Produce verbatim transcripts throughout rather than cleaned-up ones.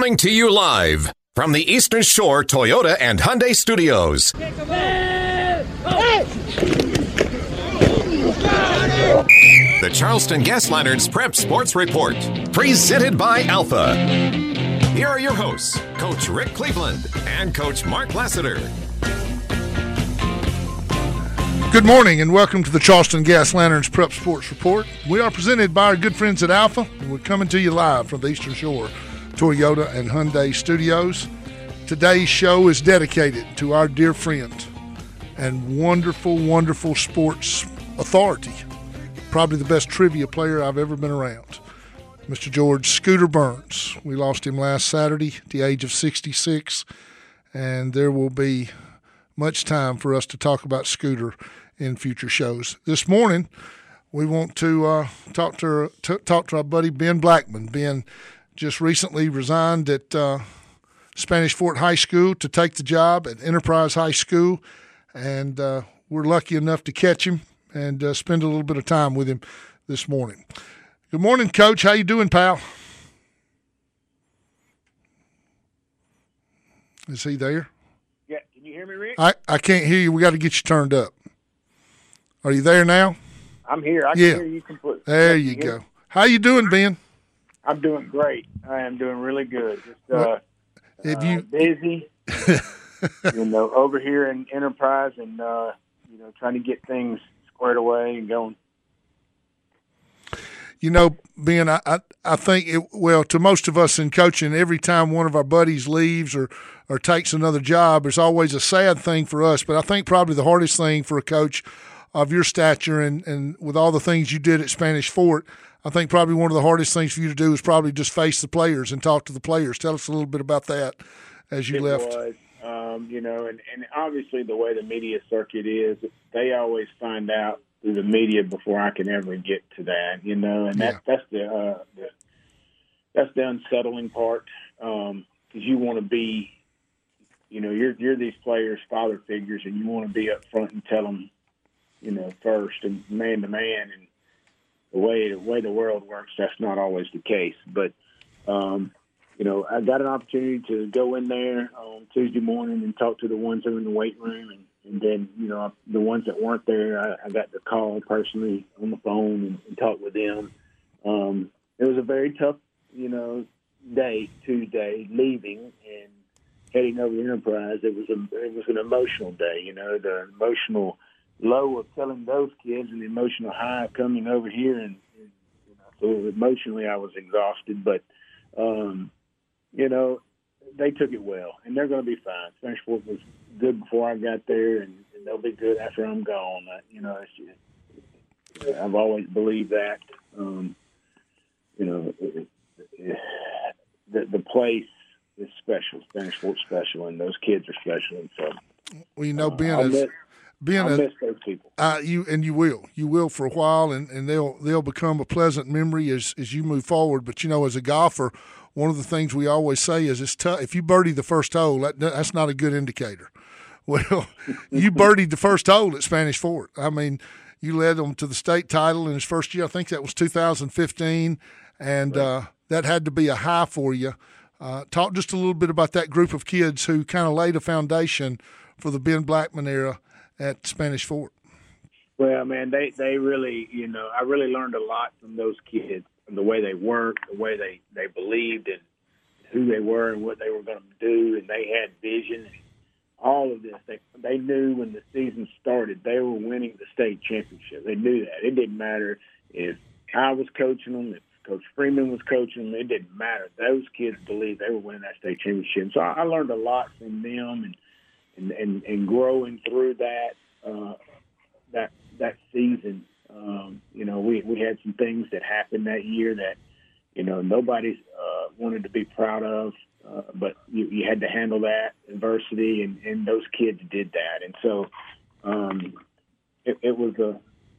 Coming to you live from the Eastern Shore Toyota and Hyundai Studios. The Charleston Gas Lanterns Prep Sports Report, presented by Alpha. Here are your hosts, Coach Rick Cleveland and Coach Mark Lassiter. Good morning and welcome to the Charleston Gas Lanterns Prep Sports Report. We are presented by our good friends at Alpha, and we're coming to you live from the Eastern Shore Toyota and Hyundai Studios. Today's show is dedicated to our dear friend and wonderful, wonderful sports authority, probably the best trivia player I've ever been around, Mister George Scooter Burns. We lost him last Saturday at the age of sixty-six, and there will be much time for us to talk about Scooter in future shows. This morning, we want to uh, talk to t- talk to our buddy Ben Blackman. Ben just recently resigned at uh, Spanish Fort High School to take the job at Enterprise High School, and uh, we're lucky enough to catch him and uh, spend a little bit of time with him this morning. Good morning, Coach. How you doing, pal? Is he there? Yeah, can you hear me, Rick? I, I can't hear you. We got to get you turned up. Are you there now? I'm here. I yeah. can hear you completely. There you go. Me? How you doing, Ben? I'm doing great. I am doing really good. Just uh, Have uh, you... busy, you know, over here in Enterprise and, uh, you know, trying to get things squared away and going. You know, Ben, I, I, I think, it, well, to most of us in coaching, every time one of our buddies leaves or, or takes another job, it's always a sad thing for us. But I think probably the hardest thing for a coach of your stature and, and with all the things you did at Spanish Fort, I think probably one of the hardest things for you to do is probably just face the players and talk to the players. Tell us a little bit about that as you it left. Was, um, you know, and, and obviously the way the media circuit is, they always find out through the media before I can ever get to that, you know, and that, yeah. that's the, uh, the that's the unsettling part because um, you want to be, you know, you're you're these players' father figures, and you want to be up front and tell them, you know, first and man to man, and the way the way the world works, that's not always the case. But um, you know, I got an opportunity to go in there on Tuesday morning and talk to the ones that are in the weight room, and, and then you know the ones that weren't there, I, I got to call personally on the phone and, and talk with them. Um, it was a very tough, you know, day Tuesday leaving and heading over to Enterprise. It was a it was an emotional day, you know, the emotional low of telling those kids and the emotional high of coming over here. And, and you know, so emotionally I was exhausted, but, um, you know, they took it well, and they're going to be fine. Spanish Fort was good before I got there, and, and they'll be good after I'm gone. Uh, you know, it's just, I've always believed that. Um, you know, it, it, the, the place is special, Spanish Fort special, and those kids are special. And so, well, you know, being uh, as being I a, miss those people. Uh, you and you will, you will for a while, and, and they'll they'll become a pleasant memory as as you move forward. But you know, as a golfer, one of the things we always say is it's tough. If you birdie the first hole, that, that's not a good indicator. Well, you birdied the first hole at Spanish Fort. I mean, you led them to the state title in his first year. I think that was two thousand fifteen, and right. uh, that had to be a high for you. Uh, talk just a little bit about that group of kids who kind of laid a foundation for the Ben Blackman era at Spanish Fort. Well, man, they, they really, you know, I really learned a lot from those kids, from the way they worked, the way they, they believed in who they were and what they were going to do, and they had vision and all of this. They, they knew when the season started they were winning the state championship. They knew that. It didn't matter if I was coaching them, if Coach Freeman was coaching them. It didn't matter. Those kids believed they were winning that state championship. So I, I learned a lot from them, and And, and, and growing through that uh, that that season, um, you know, we, we had some things that happened that year that, you know, nobody uh, wanted to be proud of, uh, but you, you had to handle that adversity, and, and those kids did that. And so um, it, it was a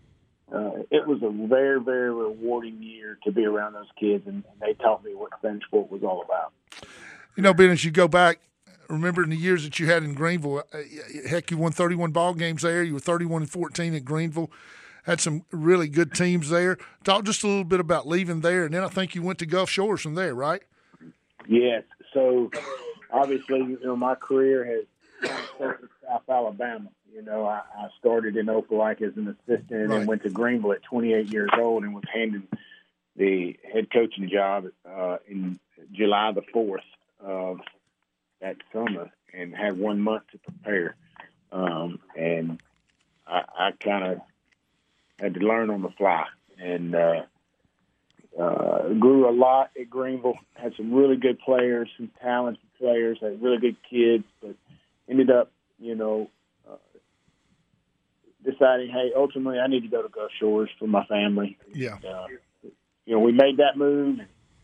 uh, it was a very, very rewarding year to be around those kids, and, and they taught me what Spanish Fort was all about. You know, Ben, as you go back, remember in the years that you had in Greenville, heck, you won thirty-one ball games there. You were thirty-one and fourteen at Greenville. Had some really good teams there. Talk just a little bit about leaving there, and then I think you went to Gulf Shores from there, right? Yes. so obviously, you know, my career has started in South Alabama. You know, I, I started in Opelika as an assistant Right. and went to Greenville at twenty-eight years old and was handed the head coaching job uh, in July the fourth of that summer and had one month to prepare. Um, and I, I kind of had to learn on the fly and uh, uh, grew a lot at Greenville. Had some really good players, some talented players, had really good kids, but ended up, you know, uh, deciding, hey, ultimately I need to go to Gulf Shores for my family. Yeah. And, uh, you know, we made that move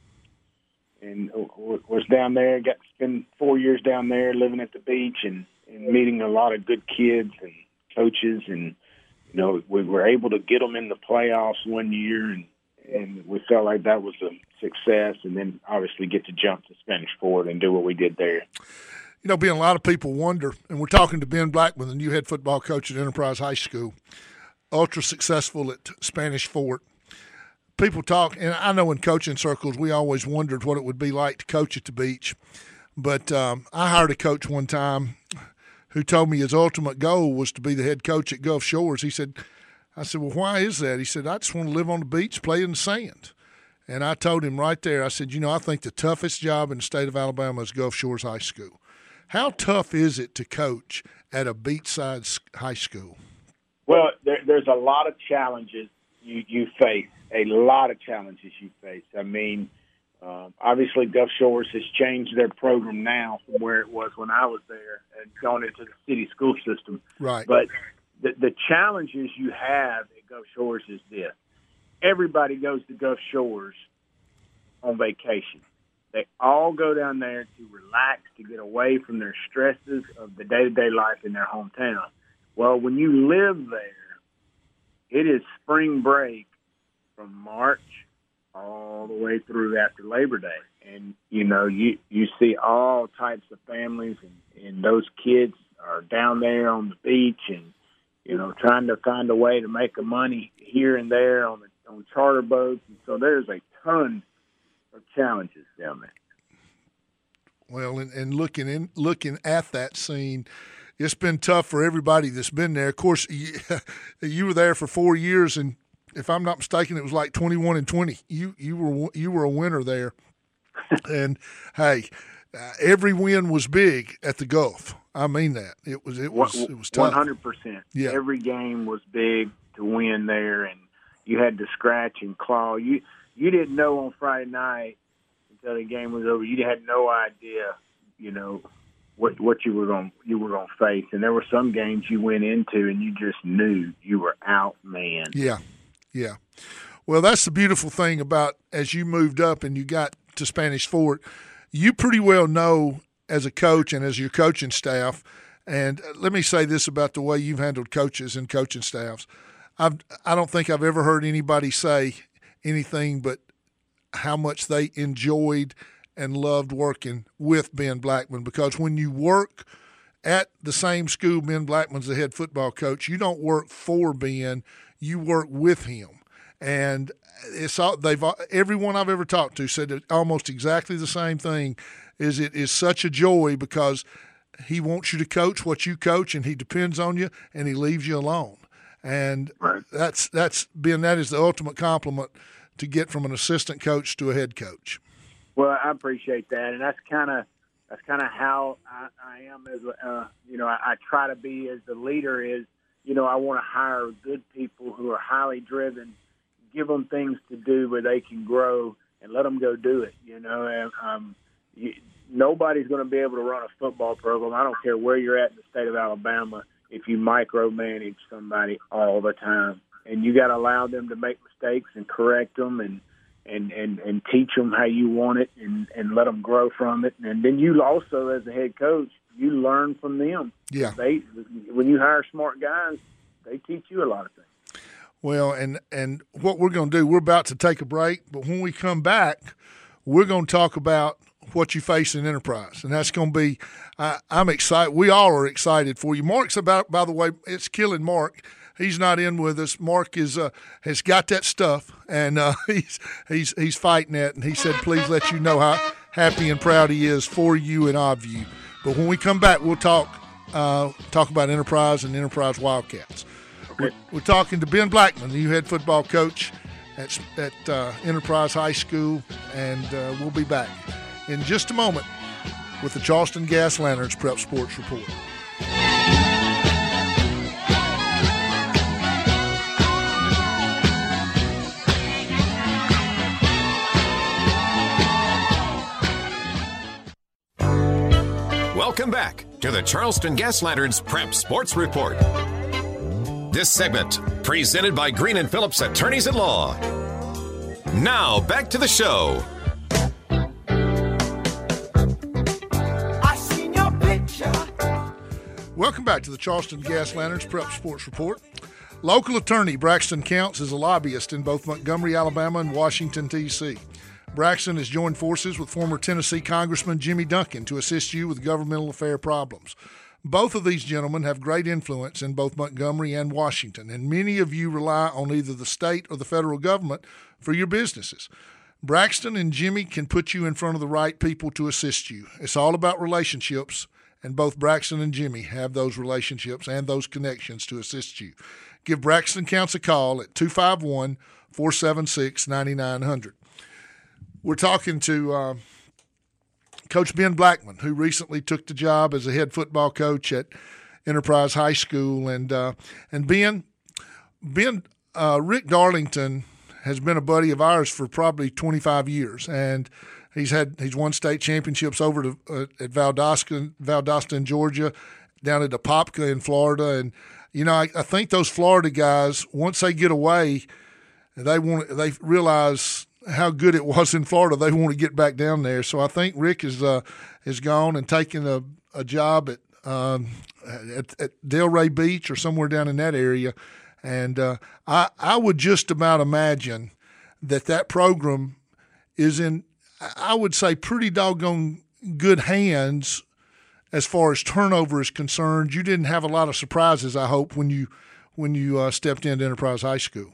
and was down there, got to spend four years down there living at the beach and, and meeting a lot of good kids and coaches. And, you know, we were able to get them in the playoffs one year, and, and we felt like that was a success. And then obviously get to jump to Spanish Fort and do what we did there. You know, being a lot of people wonder, and we're talking to Ben Blackman, the new head football coach at Enterprise High School, ultra successful at Spanish Fort. People talk, and I know in coaching circles we always wondered what it would be like to coach at the beach. But um, I hired a coach one time who told me his ultimate goal was to be the head coach at Gulf Shores. He said, I said, well, why is that? He said, I just want to live on the beach, play in the sand. And I told him right there, I said, you know, I think the toughest job in the state of Alabama is Gulf Shores High School. How tough is it to coach at a beachside high school? Well, there, there's a lot of challenges you, you face, a lot of challenges you face. I mean, um, obviously Gulf Shores has changed their program now from where it was when I was there and gone into the city school system. Right. But the, the challenges you have at Gulf Shores is this. Everybody goes to Gulf Shores on vacation. They all go down there to relax, to get away from their stresses of the day-to-day life in their hometown. Well, when you live there, it is spring break from March all the way through after Labor Day. And, you know, you, you see all types of families, and, and those kids are down there on the beach and, you know, trying to find a way to make a money here and there on the, on charter boats. And so there's a ton of challenges down there. Well, and, and looking in, looking at that scene, it's been tough for everybody that's been there. Of course, you, you were there for four years, and if I'm not mistaken, it was like twenty-one and twenty. You you were you were a winner there, and hey, uh, every win was big at the Gulf. I mean that it was it was it was tough. One hundred percent. Yeah, every game was big to win there, and you had to scratch and claw. You you didn't know on Friday night until the game was over. You had no idea, you know, what what you were going you were going to face. And there were some games you went into and you just knew you were out, man. Yeah, yeah. Well, that's the beautiful thing about as you moved up and you got to Spanish Fort, you pretty well know as a coach and as your coaching staff. And let me say this about the way you've handled coaches and coaching staffs. I've, I don't think I've ever heard anybody say anything but how much they enjoyed and loved working with Ben Blackman, because when you work at the same school Ben Blackman's the head football coach, you don't work for Ben, you work with him. And it's all, they've everyone I've ever talked to said almost exactly the same thing. Is it is such a joy because he wants you to coach what you coach, and he depends on you, and he leaves you alone. And right. that's that's Ben. That is the ultimate compliment to get from an assistant coach to a head coach. Well, I appreciate that, and that's kind of that's kind of how I, I am as a, uh, you know I, I try to be as the leader. Is you know I want to hire good people who are highly driven, give them things to do where they can grow, and let them go do it. You know, and, um, you, nobody's going to be able to run a football program. I don't care where you're at in the state of Alabama if you micromanage somebody all the time, and you got to allow them to make mistakes and correct them and. And, and, and teach them how you want it and, and let them grow from it. And then you also, as a head coach, you learn from them. Yeah. They, when you hire smart guys, they teach you a lot of things. Well, and, and what we're going to do, we're about to take a break, but when we come back, we're going to talk about what you face in Enterprise. And that's going to be, uh, I'm excited. We all are excited for you. Mark's about, by the way, it's killing Mark. He's not in with us. Mark is uh, has got that stuff, and uh, he's he's he's fighting it. And he said, "Please let you know how happy and proud he is for you and of you. But when we come back, we'll talk uh, talk about Enterprise and Enterprise Wildcats. Okay. We're, we're talking to Ben Blackman, the new head football coach at, at uh, Enterprise High School, and uh, we'll be back in just a moment with the Charleston Gas Lanterns Prep Sports Report. Welcome back to the Charleston Gas Lanterns Prep Sports Report. This segment presented by Green and Phillips Attorneys at Law. Now back to the show. I seen your picture. Welcome back to the Charleston Gas Lanterns Prep Sports Report. Local attorney Braxton Counts is a lobbyist in both Montgomery, Alabama and Washington, D C Braxton has joined forces with former Tennessee Congressman Jimmy Duncan to assist you with governmental affair problems. Both of these gentlemen have great influence in both Montgomery and Washington, and many of you rely on either the state or the federal government for your businesses. Braxton and Jimmy can put you in front of the right people to assist you. It's all about relationships, and both Braxton and Jimmy have those relationships and those connections to assist you. Give Braxton Counts a call at two five one, four seven six, nine nine zero zero. We're talking to uh, Coach Ben Blackman, who recently took the job as a head football coach at Enterprise High School. And uh, and Ben, Ben uh, Rick Darlington has been a buddy of ours for probably twenty-five years, and he's had he's won state championships over to, uh, at Valdosta, Valdosta in Georgia, down at Apopka in Florida. And you know, I, I think those Florida guys, once they get away, they want they realize how good it was in Florida. They want to get back down there. So I think Rick is uh, is gone and taken a, a job at, um, at at Delray Beach or somewhere down in that area. And uh, I I would just about imagine that that program is in, I would say, pretty doggone good hands as far as turnover is concerned. You didn't have a lot of surprises, I hope, when you when you uh, stepped into Enterprise High School.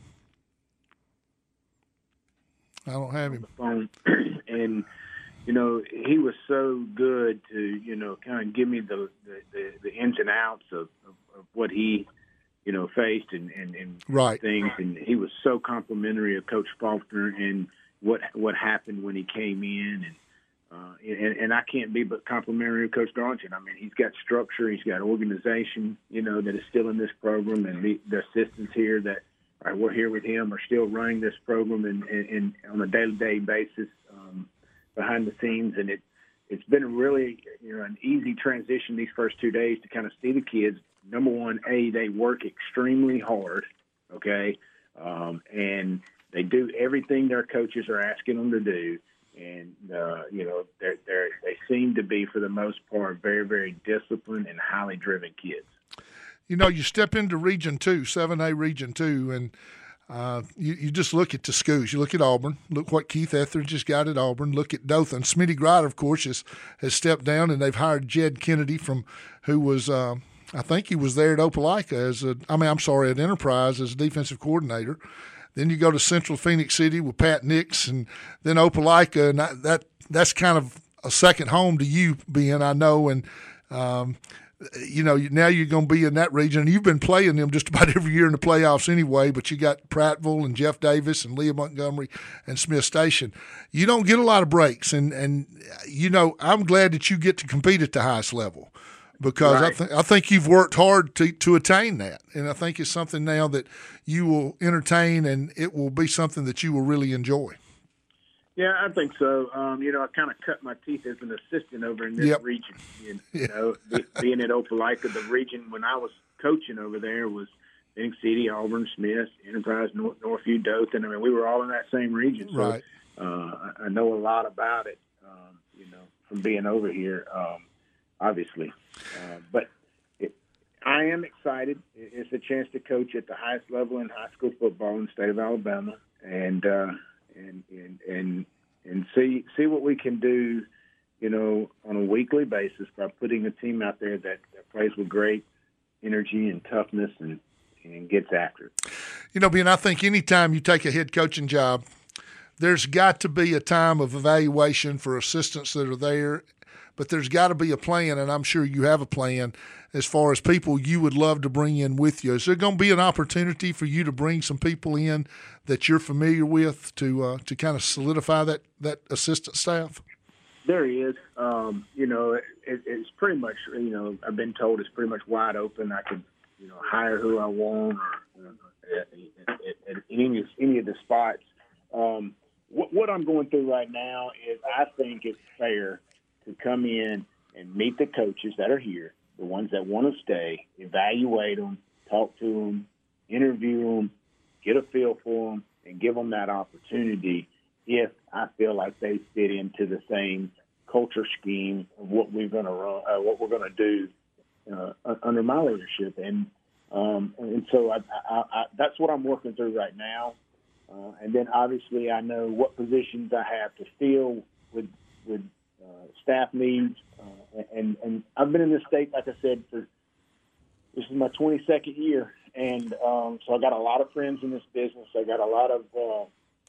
I don't have him. Phone. And, you know, he was so good to, you know, kind of give me the the, the, the ins and outs of, of, of what he, you know, faced and, and, and right. things. And he was so complimentary of Coach Faulkner and what what happened when he came in. And, uh, and, and I can't be but complimentary of Coach Darlington. I mean, he's got structure. He's got organization, you know, that is still in this program. And the, the assistants here that, all right, we're here with him, are still running this program and, and, and on a day-to-day basis um, behind the scenes. And it, it's been a really, you know, an easy transition these first two days to kind of see the kids. Number one, A, they work extremely hard, okay, um, and they do everything their coaches are asking them to do. And, uh, you know, they're, they're, they seem to be, for the most part, very, very disciplined and highly driven kids. You know, you step into Region two, seven A Region two, and uh, you, you just look at the schools. You look at Auburn. Look what Keith Etheridge has got at Auburn. Look at Dothan. Smitty Grider, of course, has, has stepped down, and they've hired Jed Kennedy from who was uh, – I think he was there at Opelika as a – I mean, I'm sorry, at Enterprise as a defensive coordinator. Then you go to Central Phoenix City with Pat Nix, and then Opelika, and that, that that's kind of a second home to you, Ben, I know, and um, – you know, now you're going to be in that region, and you've been playing them just about every year in the playoffs anyway, but you got Prattville and Jeff Davis and Leah Montgomery and Smith Station. You don't get a lot of breaks, and, and you know, I'm glad that you get to compete at the highest level because right. I, th- I think you've worked hard to, to attain that, and I think it's something now that you will entertain, and it will be something that you will really enjoy. Yeah, I think so. Um, you know, I kind of cut my teeth as an assistant over in this yep. region. You, yeah. you know, be, being at Opelika, the region when I was coaching over there was Phoenix City, Auburn, Smith, Enterprise, North, Northview, Dothan. I mean, we were all in that same region. So, right. uh, I, I know a lot about it, um, you know, from being over here, um, obviously. Uh, but it, I am excited. It's a chance to coach at the highest level in high school football in the state of Alabama. And, uh, And, and and and see see what we can do, you know, on a weekly basis by putting a team out there that, that plays with great energy and toughness and, and gets after it. You know, Ben, I think anytime you take a head coaching job, there's got to be a time of evaluation for assistants that are there, but there's got to be a plan, and I'm sure you have a plan as far as people you would love to bring in with you. Is there going to be an opportunity for you to bring some people in that you're familiar with to uh, to kind of solidify that, that assistant staff? There is. Um, you know, it, it's pretty much, you know, I've been told it's pretty much wide open. I can, you know, hire who I want or, uh, at, at, at any, any of the spots. Um, what, what I'm going through right now is I think it's fair to come in and meet the coaches that are here, the ones that want to stay, evaluate them, talk to them, interview them, get a feel for them, and give them that opportunity if I feel like they fit into the same culture scheme of what we're going to run, uh, what we're going to do uh, under my leadership. And um, and so I, I, I, that's what I'm working through right now. Uh, and then obviously I know what positions I have to fill with with uh, staff needs. Uh, and and I've been in this state, like I said, for this is my twenty-second year, and um, so I got a lot of friends in this business. I got a lot of uh,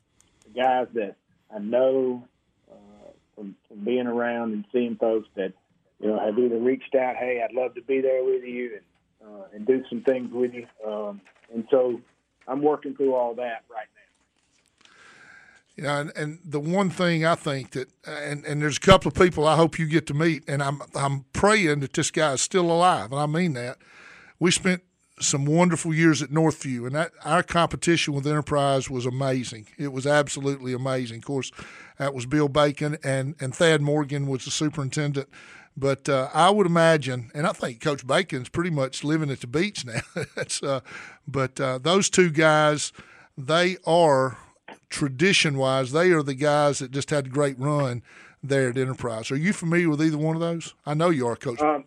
guys that I know uh, from, from being around and seeing folks that, you know, have either reached out, hey, I'd love to be there with you and uh, and do some things with you. Um, and so I'm working through all that right now. You know, and, and the one thing I think that, and, and there's a couple of people I hope you get to meet, and I'm I'm praying that this guy is still alive, and I mean that. We spent some wonderful years at Northview, and that our competition with Enterprise was amazing. It was absolutely amazing. Of course, that was Bill Bacon, and, and Thad Morgan was the superintendent. But uh, I would imagine, and I think Coach Bacon's pretty much living at the beach now. That's, uh, but uh, those two guys, they are, tradition-wise, they are the guys that just had a great run there at Enterprise. Are you familiar with either one of those? I know you are, Coach. Um,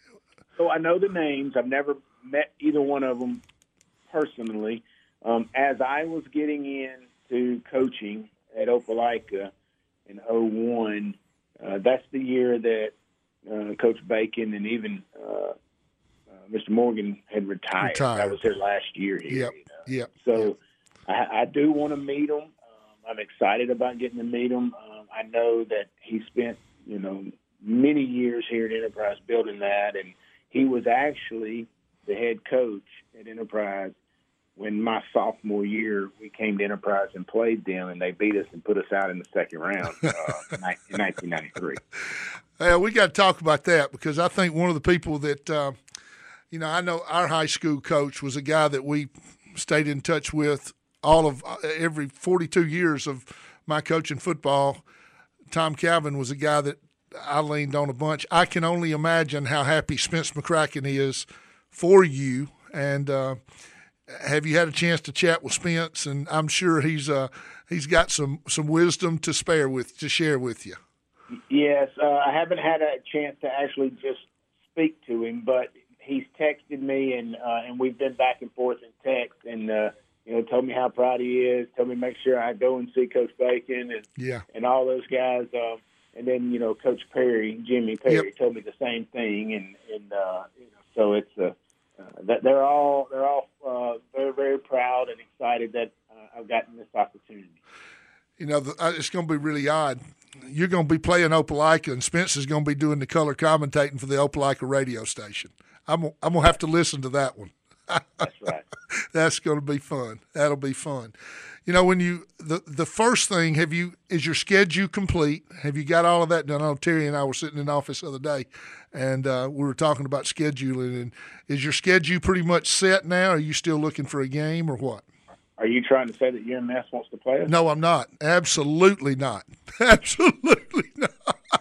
so I know the names. I've never met either one of them personally. Um, as I was getting into coaching at Opelika in oh one, uh, that's the year that uh, Coach Bacon and even uh, uh, Mister Morgan had retired. retired. I was there last year here. Yep, you know? yep. So yep. I, I do want to meet him. Um, I'm excited about getting to meet him. Um, I know that he spent, you know, many years here at Enterprise building that, and he was actually the head coach at Enterprise when my sophomore year we came to Enterprise and played them, and they beat us and put us out in the second round uh, in nineteen ninety-three. Well, we got to talk about that because I think one of the people that, uh, you know, I know our high school coach was a guy that we stayed in touch with all of uh, every forty-two years of my coaching football. Tom Calvin was a guy that I leaned on a bunch. I can only imagine how happy Spence McCracken is for you. And uh, have you had a chance to chat with Spence? And I'm sure he's uh, he's got some, some wisdom to spare with to share with you. Yes, uh, I haven't had a chance to actually just speak to him, but he's texted me, and uh, and we've been back and forth in text, and uh, you know, told me how proud he is. Told me to make sure I go and see Coach Bacon and yeah. and all those guys. Um, And then, you know, Coach Perry, Jimmy Perry, yep. told me the same thing, and and uh, you know, so it's uh, uh, that they're all they're all uh, very very proud and excited that uh, I've gotten this opportunity. You know, the, uh, it's going to be really odd. You're going to be playing Opelika, and Spence is going to be doing the color commentating for the Opelika radio station. I'm I'm going to have to listen to that one. That's right. That's going to be fun. That'll be fun. You know, when you the the first thing, have you is your schedule complete? Have you got all of that done? I know Terry and I were sitting in the office the other day, and uh, we were talking about scheduling. And is your schedule pretty much set now? Are you still looking for a game or what? Are you trying to say that U M S wants to play us? No, I'm not. Absolutely not. Absolutely not.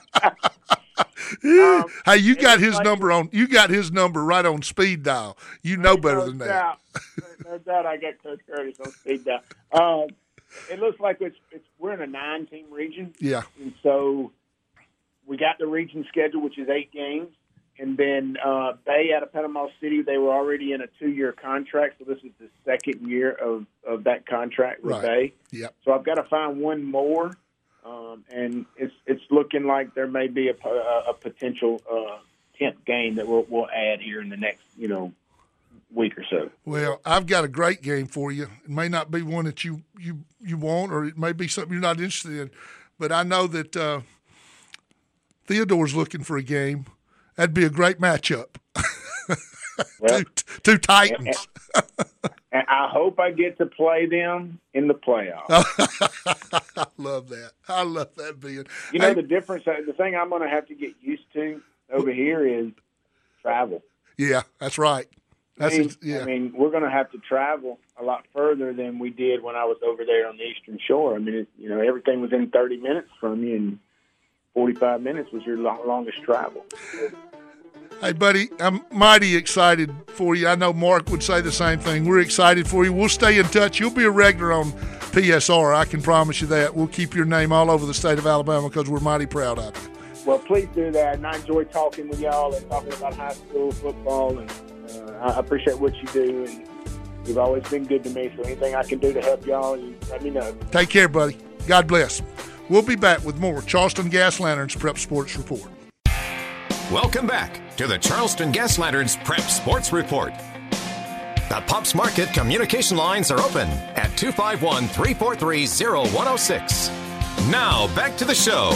um, hey, you got his like number on. You got his number right on speed dial. You know better no than doubt. that. No doubt, I got Coach Curtis on speed dial. Um, it looks like it's, it's we're in a nine-team region. Yeah, and so we got the region schedule, which is eight games, and then uh, Bay out of Panama City. They were already in a two-year contract, so this is the second year of, of that contract with right. Bay. Yep. So I've got to find one more. Um, and it's it's looking like there may be a, a, a potential uh, tenth game that we'll, we'll add here in the next, you know, week or so. Well, I've got a great game for you. It may not be one that you, you, you want, or it may be something you're not interested in, but I know that uh, Theodore's looking for a game. That'd be a great matchup. Well, two, two Titans. And, and I hope I get to play them in the playoffs. I love that. I love that, Ben. You know, hey, the difference, the thing I'm going to have to get used to over here is travel. Yeah, that's right. That's I mean, yeah. I mean, we're going to have to travel a lot further than we did when I was over there on the Eastern Shore. I mean, it, you know, everything was in thirty minutes from you, and forty-five minutes was your long, longest travel. Hey, buddy, I'm mighty excited for you. I know Mark would say the same thing. We're excited for you. We'll stay in touch. You'll be a regular on P S R. I can promise you that. We'll keep your name all over the state of Alabama because we're mighty proud of you. Well, please do that. And I enjoy talking with y'all and talking about high school football. And uh, I appreciate what you do. And you've always been good to me. So anything I can do to help y'all, you let me know. Take care, buddy. God bless. We'll be back with more Charleston Gas Lanterns Prep Sports Report. Welcome back to the Charleston Gas Lanterns Prep Sports Report. The Pops Market communication lines are open at two five one, three four three, zero one zero six. Now back to the show.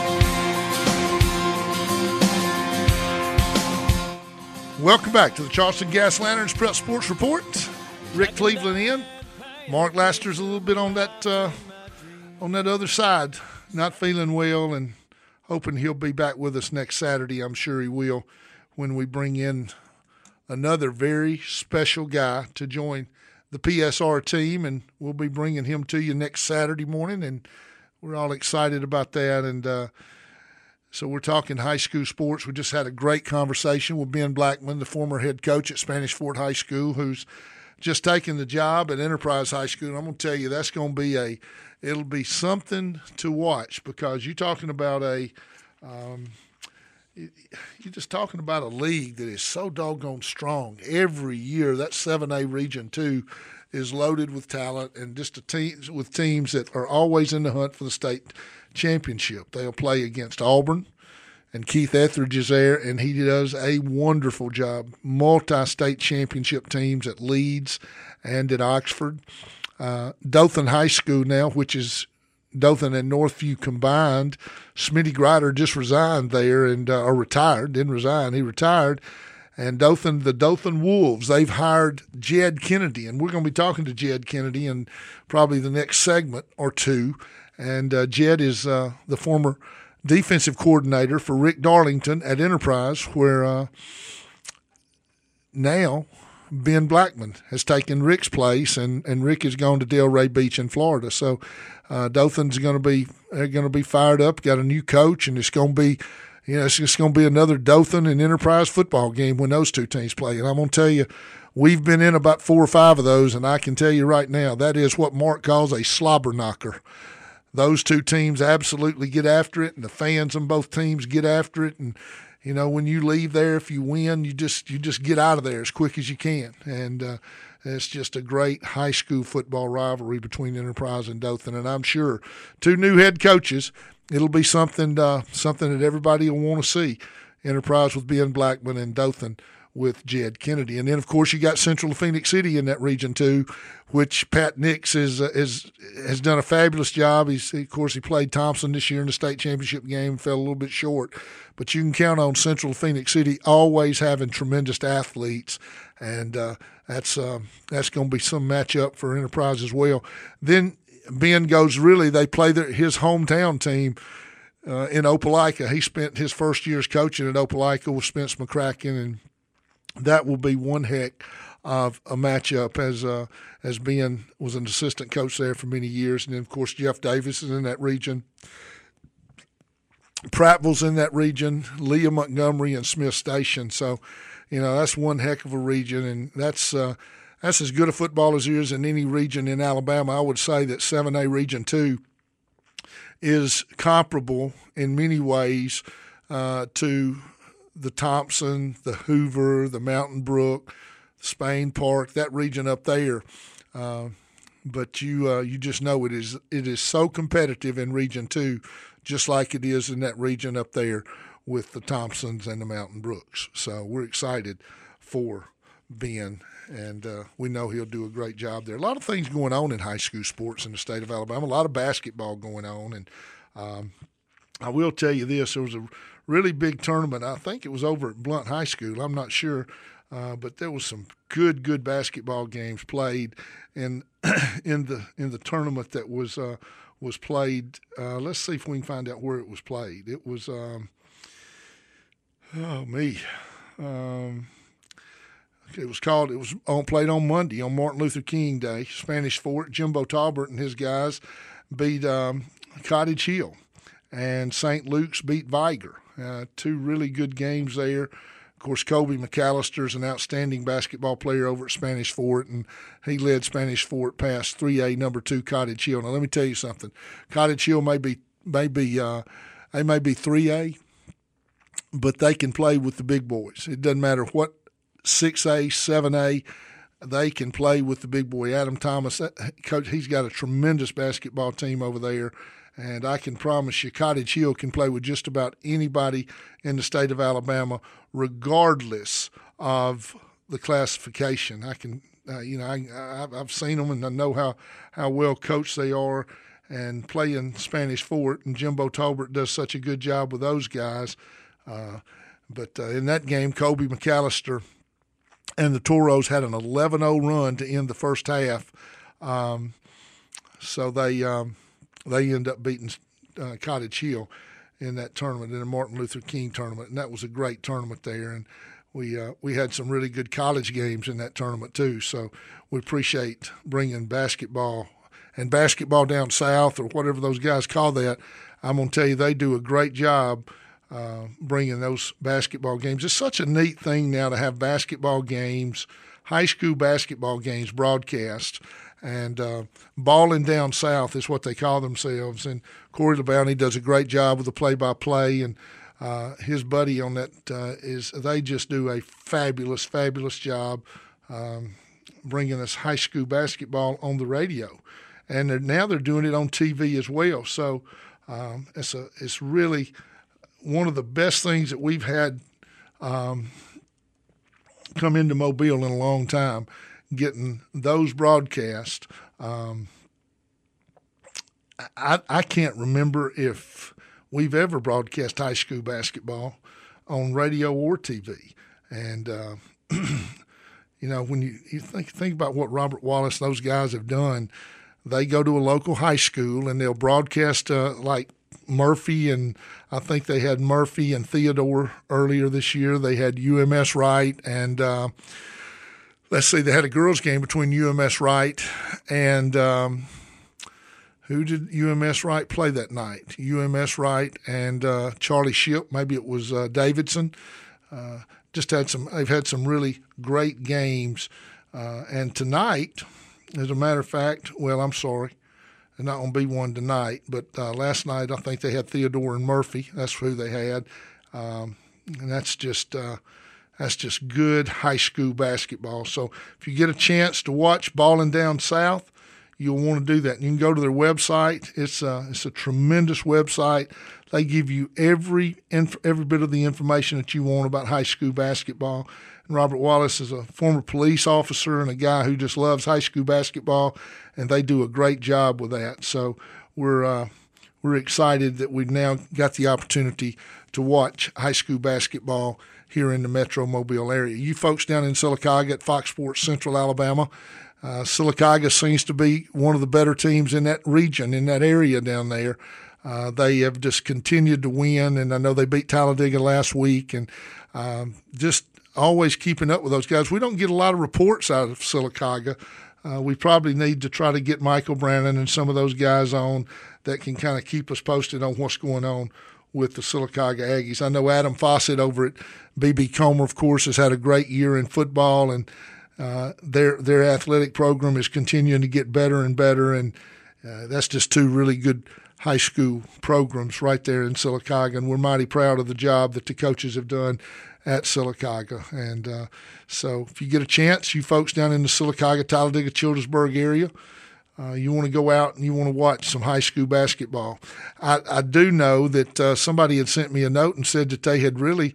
Welcome back to the Charleston Gas Lanterns Prep Sports Report. Rick Cleveland in. Mark Laster's a little bit on that uh, on that other side, not feeling well, and hoping he'll be back with us next Saturday. I'm sure he will, when we bring in another very special guy to join the P S R team, and we'll be bringing him to you next Saturday morning, and we're all excited about that. And uh, so we're talking high school sports. We just had a great conversation with Ben Blackman, the former head coach at Spanish Fort High School, who's just taken the job at Enterprise High School. And I'm going to tell you, that's going to be a it'll be something to watch, because you're talking about a um, you're just talking about a league that is so doggone strong. Every year, that seven A Region two is loaded with talent, and just a team, with teams that are always in the hunt for the state championship. They'll play against Auburn, and Keith Etheridge is there, and he does a wonderful job. Multi-state championship teams at Leeds and at Oxford. Uh, Dothan High School now, which is Dothan and Northview combined, Smitty Grider just resigned there and uh, or retired, didn't resign, he retired. And Dothan, the Dothan Wolves, they've hired Jed Kennedy, and we're going to be talking to Jed Kennedy in probably the next segment or two. And uh, Jed is uh, the former defensive coordinator for Rick Darlington at Enterprise, where uh, now Ben Blackman has taken Rick's place, and, and Rick has gone to Delray Beach in Florida. So uh, Dothan's going to be they're going to be fired up. Got a new coach, and it's going to be, you know, it's just going to be another Dothan and Enterprise football game when those two teams play. And I'm going to tell you, we've been in about four or five of those, and I can tell you right now, that is what Mark calls a slobber knocker. Those two teams absolutely get after it, and the fans on both teams get after it. And you know, when you leave there, if you win, you just you just get out of there as quick as you can. And uh, it's just a great high school football rivalry between Enterprise and Dothan. And I'm sure two new head coaches, it'll be something uh, something that everybody will want to see. Enterprise with Ben Blackman and Dothan with Jed Kennedy. And then, of course, you got Central Phoenix City in that region too, which Pat Nix is, uh, is, has done a fabulous job. He's, of course, he played Thompson this year in the state championship game and fell a little bit short. But you can count on Central Phoenix City always having tremendous athletes, and uh, that's uh, that's going to be some matchup for Enterprise as well. Then Ben goes, really, they play their, his hometown team uh, in Opelika. He spent his first years coaching at Opelika with Spence McCracken, and that will be one heck of a matchup, as uh, as Ben was an assistant coach there for many years. And then, of course, Jeff Davis is in that region. Prattville's in that region, Leah Montgomery and Smith Station. So, you know, that's one heck of a region, and that's uh, that's as good a football as there is in any region in Alabama. I would say that seven A Region two is comparable in many ways uh, to the Thompson, the Hoover, the Mountain Brook, Spain Park, that region up there. Uh, but you uh, you just know it is it is so competitive in Region two, just like it is in that region up there with the Thompsons and the Mountain Brooks. So we're excited for Ben, and uh, we know he'll do a great job there. A lot of things going on in high school sports in the state of Alabama, a lot of basketball going on, and um, I will tell you this, there was a really big tournament. I think it was over at Blount High School. I'm not sure, uh, but there was some good, good basketball games played in in the in the tournament that was uh, was played. Uh, let's see if we can find out where it was played. It was, um, oh me, um, it was called. It was on played on Monday on Martin Luther King Day. Spanish Fort. Jimbo Talbert and his guys beat um, Cottage Hill, and Saint Luke's beat Viger. Uh, two really good games there. Of course, Kobe McAllister's an outstanding basketball player over at Spanish Fort, and he led Spanish Fort past three A number two Cottage Hill. Now, let me tell you something. Cottage Hill may be, may be uh, they may be three A, but they can play with the big boys. It doesn't matter what six A, seven A, they can play with the big boy. Adam Thomas, coach, he's got a tremendous basketball team over there. And I can promise you Cottage Hill can play with just about anybody in the state of Alabama, regardless of the classification. I can, uh, you know, I, I've seen them and I know how, how well coached they are. And playing Spanish Fort, and Jimbo Talbert does such a good job with those guys. Uh, but uh, in that game, Kobe McAllister and the Toros had an eleven oh run to end the first half. Um, so they um, – They end up beating uh, Cottage Hill in that tournament, in the Martin Luther King tournament, and that was a great tournament there. And we uh, we had some really good college games in that tournament too. So we appreciate bringing basketball and basketball down south, or whatever those guys call that. I'm gonna tell you, they do a great job uh, bringing those basketball games. It's such a neat thing now to have basketball games, high school basketball games broadcast. And uh, balling down south is what they call themselves. And Corey LeBounty does a great job with the play-by-play, and uh, his buddy on that uh, is they just do a fabulous, fabulous job um, bringing us high school basketball on the radio. And they're, now they're doing it on T V as well. So um, it's a it's really one of the best things that we've had um, come into Mobile in a long time. Getting those broadcasts, um, I, I can't remember if we've ever broadcast high school basketball on radio or T V. And, uh, you know, when you, you think, think about what Robert Wallace and those guys have done, they go to a local high school and they'll broadcast uh, like Murphy, and I think they had Murphy and Theodore earlier this year. They had U M S Wright, and uh, let's see, they had a girls' game between U M S Wright and um, who did U M S Wright play that night? U M S Wright and uh, Charlie Ship. Maybe it was uh, Davidson. Uh, just had some. They've had some really great games. Uh, and tonight, as a matter of fact, well, I'm sorry, there's not going to be one tonight. But uh, last night, I think they had Theodore and Murphy. That's who they had, um, and that's just. Uh, That's just good high school basketball. So if you get a chance to watch Ballin' Down South, you'll want to do that. And you can go to their website. It's a, it's a tremendous website. They give you every every bit of the information that you want about high school basketball. And Robert Wallace is a former police officer and a guy who just loves high school basketball, and they do a great job with that. So we're uh, we're excited that we've now got the opportunity to watch high school basketball here in the Metro Mobile area. You folks down in Sylacauga at Fox Sports Central Alabama, uh, Sylacauga seems to be one of the better teams in that region, in that area down there. Uh, they have just continued to win, and I know they beat Talladega last week, and um, just always keeping up with those guys. We don't get a lot of reports out of Sylacauga. Uh, we probably need to try to get Michael Brannon and some of those guys on that can kind of keep us posted on what's going on with the Sylacauga Aggies. I know Adam Fawcett over at B B Comer, of course, has had a great year in football, and uh, their their athletic program is continuing to get better and better, and uh, that's just two really good high school programs right there in Sylacauga, and we're mighty proud of the job that the coaches have done at Sylacauga. And uh, so if you get a chance, you folks down in the Sylacauga, Talladega, Childersburg area, Uh, you want to go out and you want to watch some high school basketball. I, I do know that uh, somebody had sent me a note and said that they had really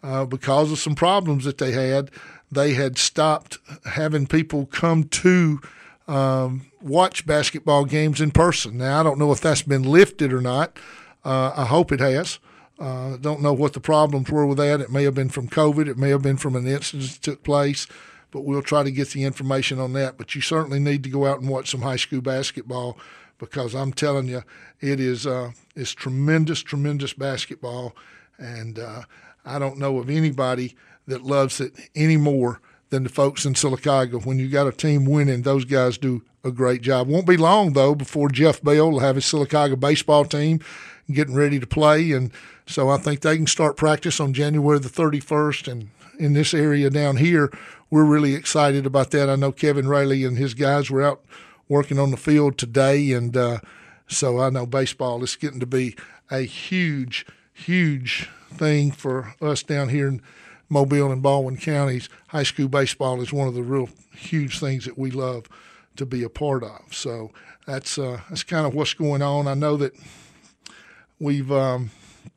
uh, because of some problems that they had. They had stopped having people come to um, watch basketball games in person. Now, I don't know if that's been lifted or not. Uh, I hope it has. I uh, don't know what the problems were with that. It may have been from COVID. It may have been from an incident that took place, but we'll try to get the information on that. But you certainly need to go out and watch some high school basketball, because I'm telling you, it is uh, it's tremendous, tremendous basketball. And uh, I don't know of anybody that loves it any more than the folks in Sylacauga. When you got a team winning, those guys do a great job. Won't be long, though, before Jeff Bell will have his Sylacauga baseball team getting ready to play. And so I think they can start practice on January the thirty-first. And in this area down here, we're really excited about that. I know Kevin Rayleigh and his guys were out working on the field today. And uh, so I know baseball is getting to be a huge, huge thing for us down here in Mobile and Baldwin counties. High school baseball is one of the real huge things that we love to be a part of. So that's uh, that's kind of what's going on. I know that we've um,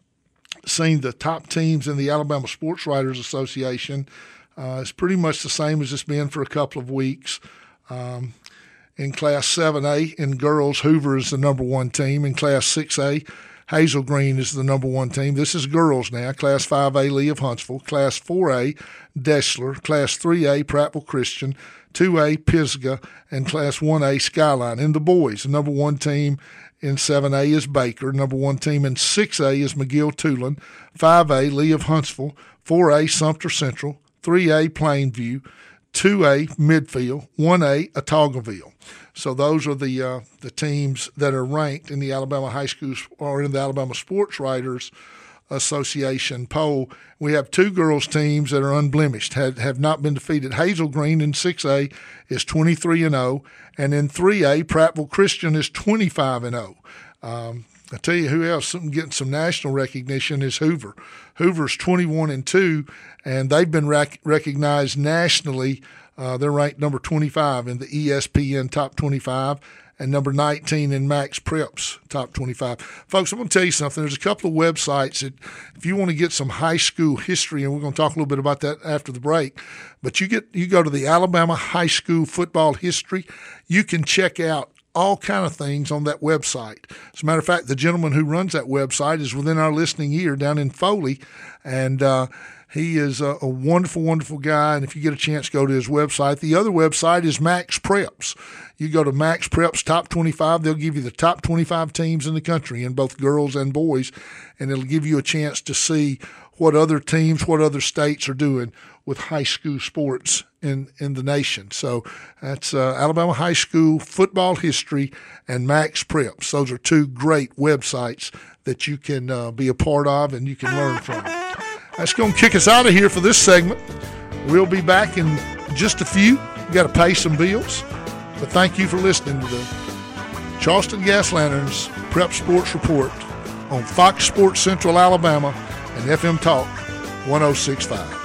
seen the top teams in the Alabama Sports Writers Association. Uh, it's pretty much the same as it's been for a couple of weeks. Um, in Class seven A, in girls, Hoover is the number one team. In Class six A, Hazel Green is the number one team. This is girls now. Class five A, Lee of Huntsville. Class four A, Deshler. Class three A, Prattville Christian. two A, Pisgah. And Class one A, Skyline. In the boys, the number one team in seven A is Baker. Number one team in six A is McGill-Tulane. five A, Lee of Huntsville. four A, Sumter Central. three A, Plainview. two A, Midfield. one A, Otaugaville. So those are the uh, the teams that are ranked in the Alabama High Schools or in the Alabama Sports Writers Association poll. We have two girls teams that are unblemished, have, have not been defeated. Hazel Green in six A is twenty-three and oh, and in three A, Prattville Christian is twenty-five and oh. Um, I tell you who else getting some national recognition is Hoover. Hoover's twenty-one and two, and they've been rec- recognized nationally. Uh, they're ranked number twenty-five in the E S P N Top twenty-five and number nineteen in Max Preps Top twenty-five. Folks, I'm going to tell you something. There's a couple of websites that if you want to get some high school history, and we're going to talk a little bit about that after the break, but you get you go to the Alabama High School Football History, you can check out all kind of things on that website. As a matter of fact, the gentleman who runs that website is within our listening ear down in Foley, and uh, he is a, a wonderful, wonderful guy, and if you get a chance, go to his website. The other website is Max Preps. You go to Max Preps Top twenty-five. They'll give you the top twenty-five teams in the country in both girls and boys, and it'll give you a chance to see what other teams, what other states are doing with high school sports in, in the nation. So that's uh, Alabama High School Football History and Max Preps. Those are two great websites that you can uh, be a part of and you can learn from. That's going to kick us out of here for this segment. We'll be back in just a few. We've got to pay some bills. But thank you for listening to the Charleston Gas Lanterns Prep Sports Report on Fox Sports Central Alabama and F M Talk one oh six point five.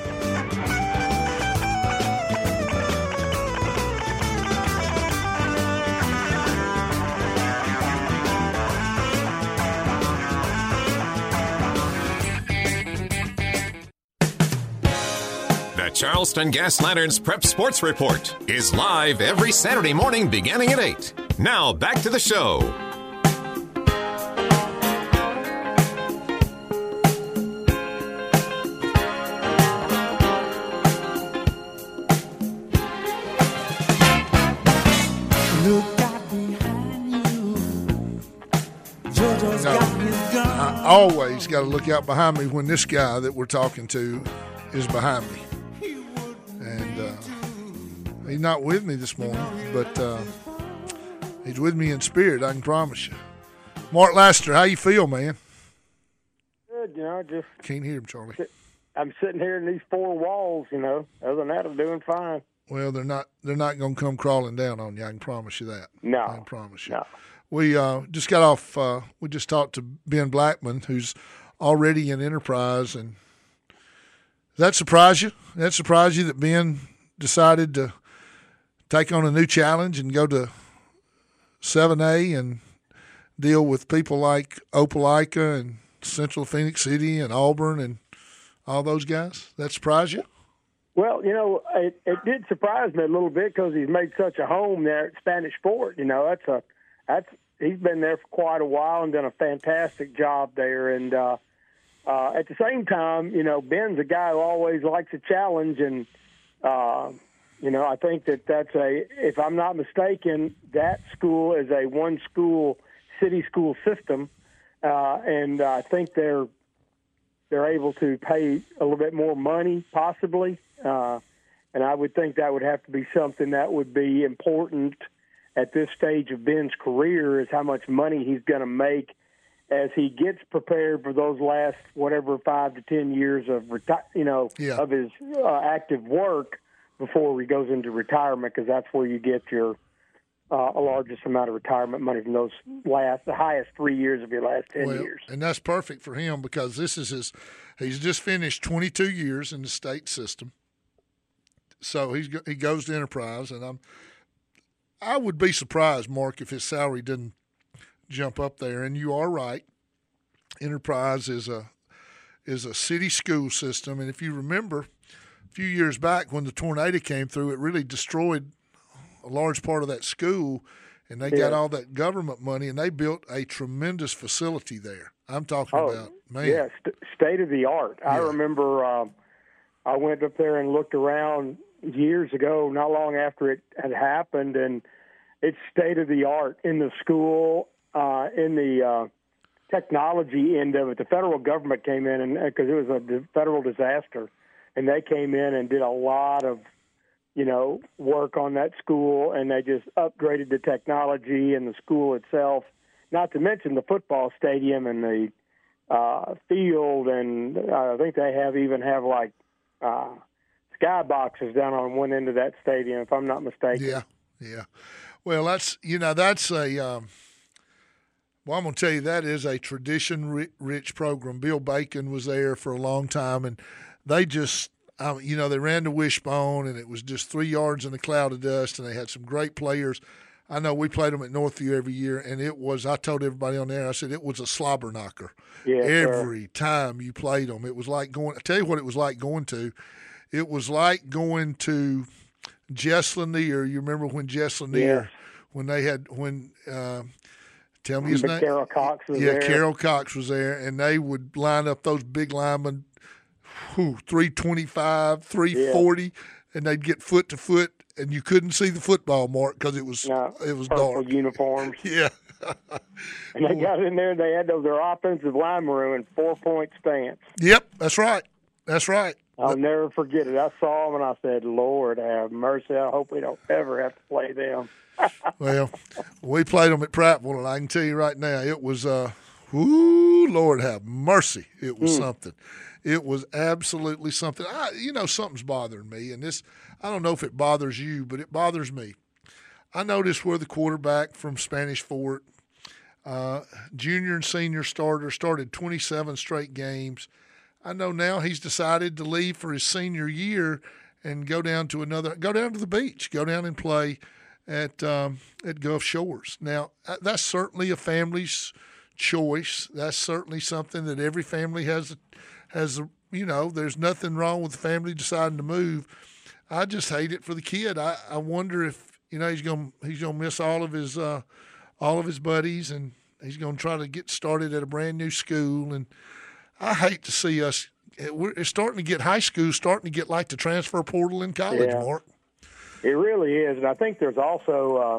Charleston Gas Lanterns Prep Sports Report is live every Saturday morning beginning at eight. Now back to the show. Look out behind you. JoJo's got his gun. I always got to look out behind me when this guy that we're talking to is behind me. And uh, he's not with me this morning, but uh, he's with me in spirit, I can promise you. Mark Laster, how you feel, man? Good, you know, just can't hear him, Charlie. I'm sitting here in these four walls, you know. Other than that, I'm doing fine. Well, they're not they're not going to come crawling down on you, I can promise you that. No. I can promise you. No. We uh, just got off, uh, we just talked to Ben Blackman, who's already in Enterprise, and does that surprise you? Does that surprise you that Ben decided to take on a new challenge and go to seven A and deal with people like Opelika and Central Phoenix City and Auburn and all those guys? That surprise you? Well, you know, it, it did surprise me a little bit because he's made such a home there at Spanish Fort. You know, that's a that's he's been there for quite a while and done a fantastic job there. And uh, uh, at the same time, you know, Ben's a guy who always likes a challenge, and uh, you know, I think that that's a, if I'm not mistaken, that school is a one school city school system, uh, and I think they're they're able to pay a little bit more money, possibly. Uh, and I would think that would have to be something that would be important at this stage of Ben's career, is how much money he's going to make as he gets prepared for those last whatever five to ten years of reti- you know yeah. of his uh, active work before he goes into retirement, because that's where you get your uh, largest amount of retirement money from those last the highest three years of your last ten well, years. And that's perfect for him because this is his. He's just finished twenty-two years in the state system. So he's he goes to Enterprise, and I'm I would be surprised, Mark, if his salary didn't jump up there. And you are right. Enterprise is a is a city school system, and if you remember, a few years back when the tornado came through, it really destroyed a large part of that school, and they yeah. got all that government money, and they built a tremendous facility there. I'm talking oh, about man, yeah, st- state of the art. Yeah. I remember uh, I went up there and looked around years ago, not long after it had happened, and it's state of the art in the school, uh, in the uh, technology end of it. The federal government came in, and because it was a federal disaster, and they came in and did a lot of, you know, work on that school, and they just upgraded the technology and the school itself. Not to mention the football stadium and the uh, field, and uh, I think they have even have like. Uh, Skyboxes down on one end of that stadium, if I'm not mistaken. Yeah, yeah. Well, that's you know that's a. Um, well, I'm going to tell you that is a tradition-rich program. Bill Bacon was there for a long time, and they just, um, you know, they ran the wishbone, and it was just three yards in a cloud of dust, and they had some great players. I know we played them at Northview every year, and it was. I told everybody on there, I said it was a slobber knocker. Yeah, every sure. time you played them, it was like going. I tell you what, it was like going to. It was like going to Jess Lanier. You remember when Jess Lanier, yes. when they had, when, uh, tell me his but name. Carol Cox was yeah, there. Carol Cox was there, and they would line up those big linemen, whew, three twenty-five, three forty, yeah. and they'd get foot to foot, and you couldn't see the football, Mark, because it was no, it was purple dark. uniforms. Yeah. And they got in there, and they had those, their offensive line room in four-point stance. Yep, that's right. That's right. I'll never forget it. I saw them, and I said, Lord have mercy. I hope we don't ever have to play them. Well, we played them at Prattville, and I can tell you right now, it was, uh, whoo, Lord have mercy. It was mm. something. It was absolutely something. I, you know, something's bothering me, and this, I don't know if it bothers you, but it bothers me. I noticed where the quarterback from Spanish Fort, uh, junior and senior starter, started twenty-seven straight games. I know now he's decided to leave for his senior year and go down to another, go down to the beach, go down and play at um, at Gulf Shores. Now, that's certainly a family's choice. That's certainly something that every family has, has you know, there's nothing wrong with the family deciding to move. I just hate it for the kid. I, I wonder if, you know, he's going he's gonna miss all of his uh, all of his buddies, and he's going to try to get started at a brand new school. And I hate to see us. It's starting to get high school, starting to get like the transfer portal in college, yeah, Mark. It really is. And I think there's also, uh,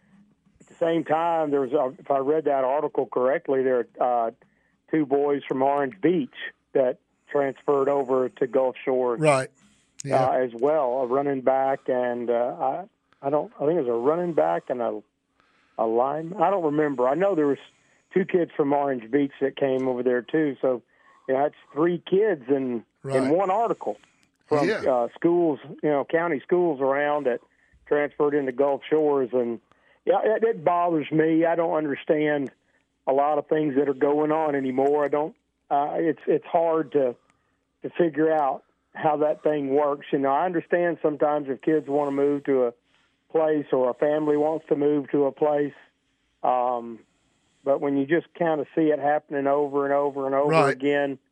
at the same time, there was, uh, if I read that article correctly, there are uh, two boys from Orange Beach that transferred over to Gulf Shores. Right. Yeah. Uh, as well, a running back and uh, I, I don't, I think it was a running back and a, a line. I don't remember. I know there was two kids from Orange Beach that came over there too. So, you know, that's three kids in, right. in one article from yeah. uh, schools, you know, county schools around that transferred into Gulf Shores. And, yeah, it, it bothers me. I don't understand a lot of things that are going on anymore. I don't, uh, it's it's hard to to figure out how that thing works. You know, I understand sometimes if kids want to move to a place or a family wants to move to a place, um, but when you just kind of see it happening over and over and over right. again,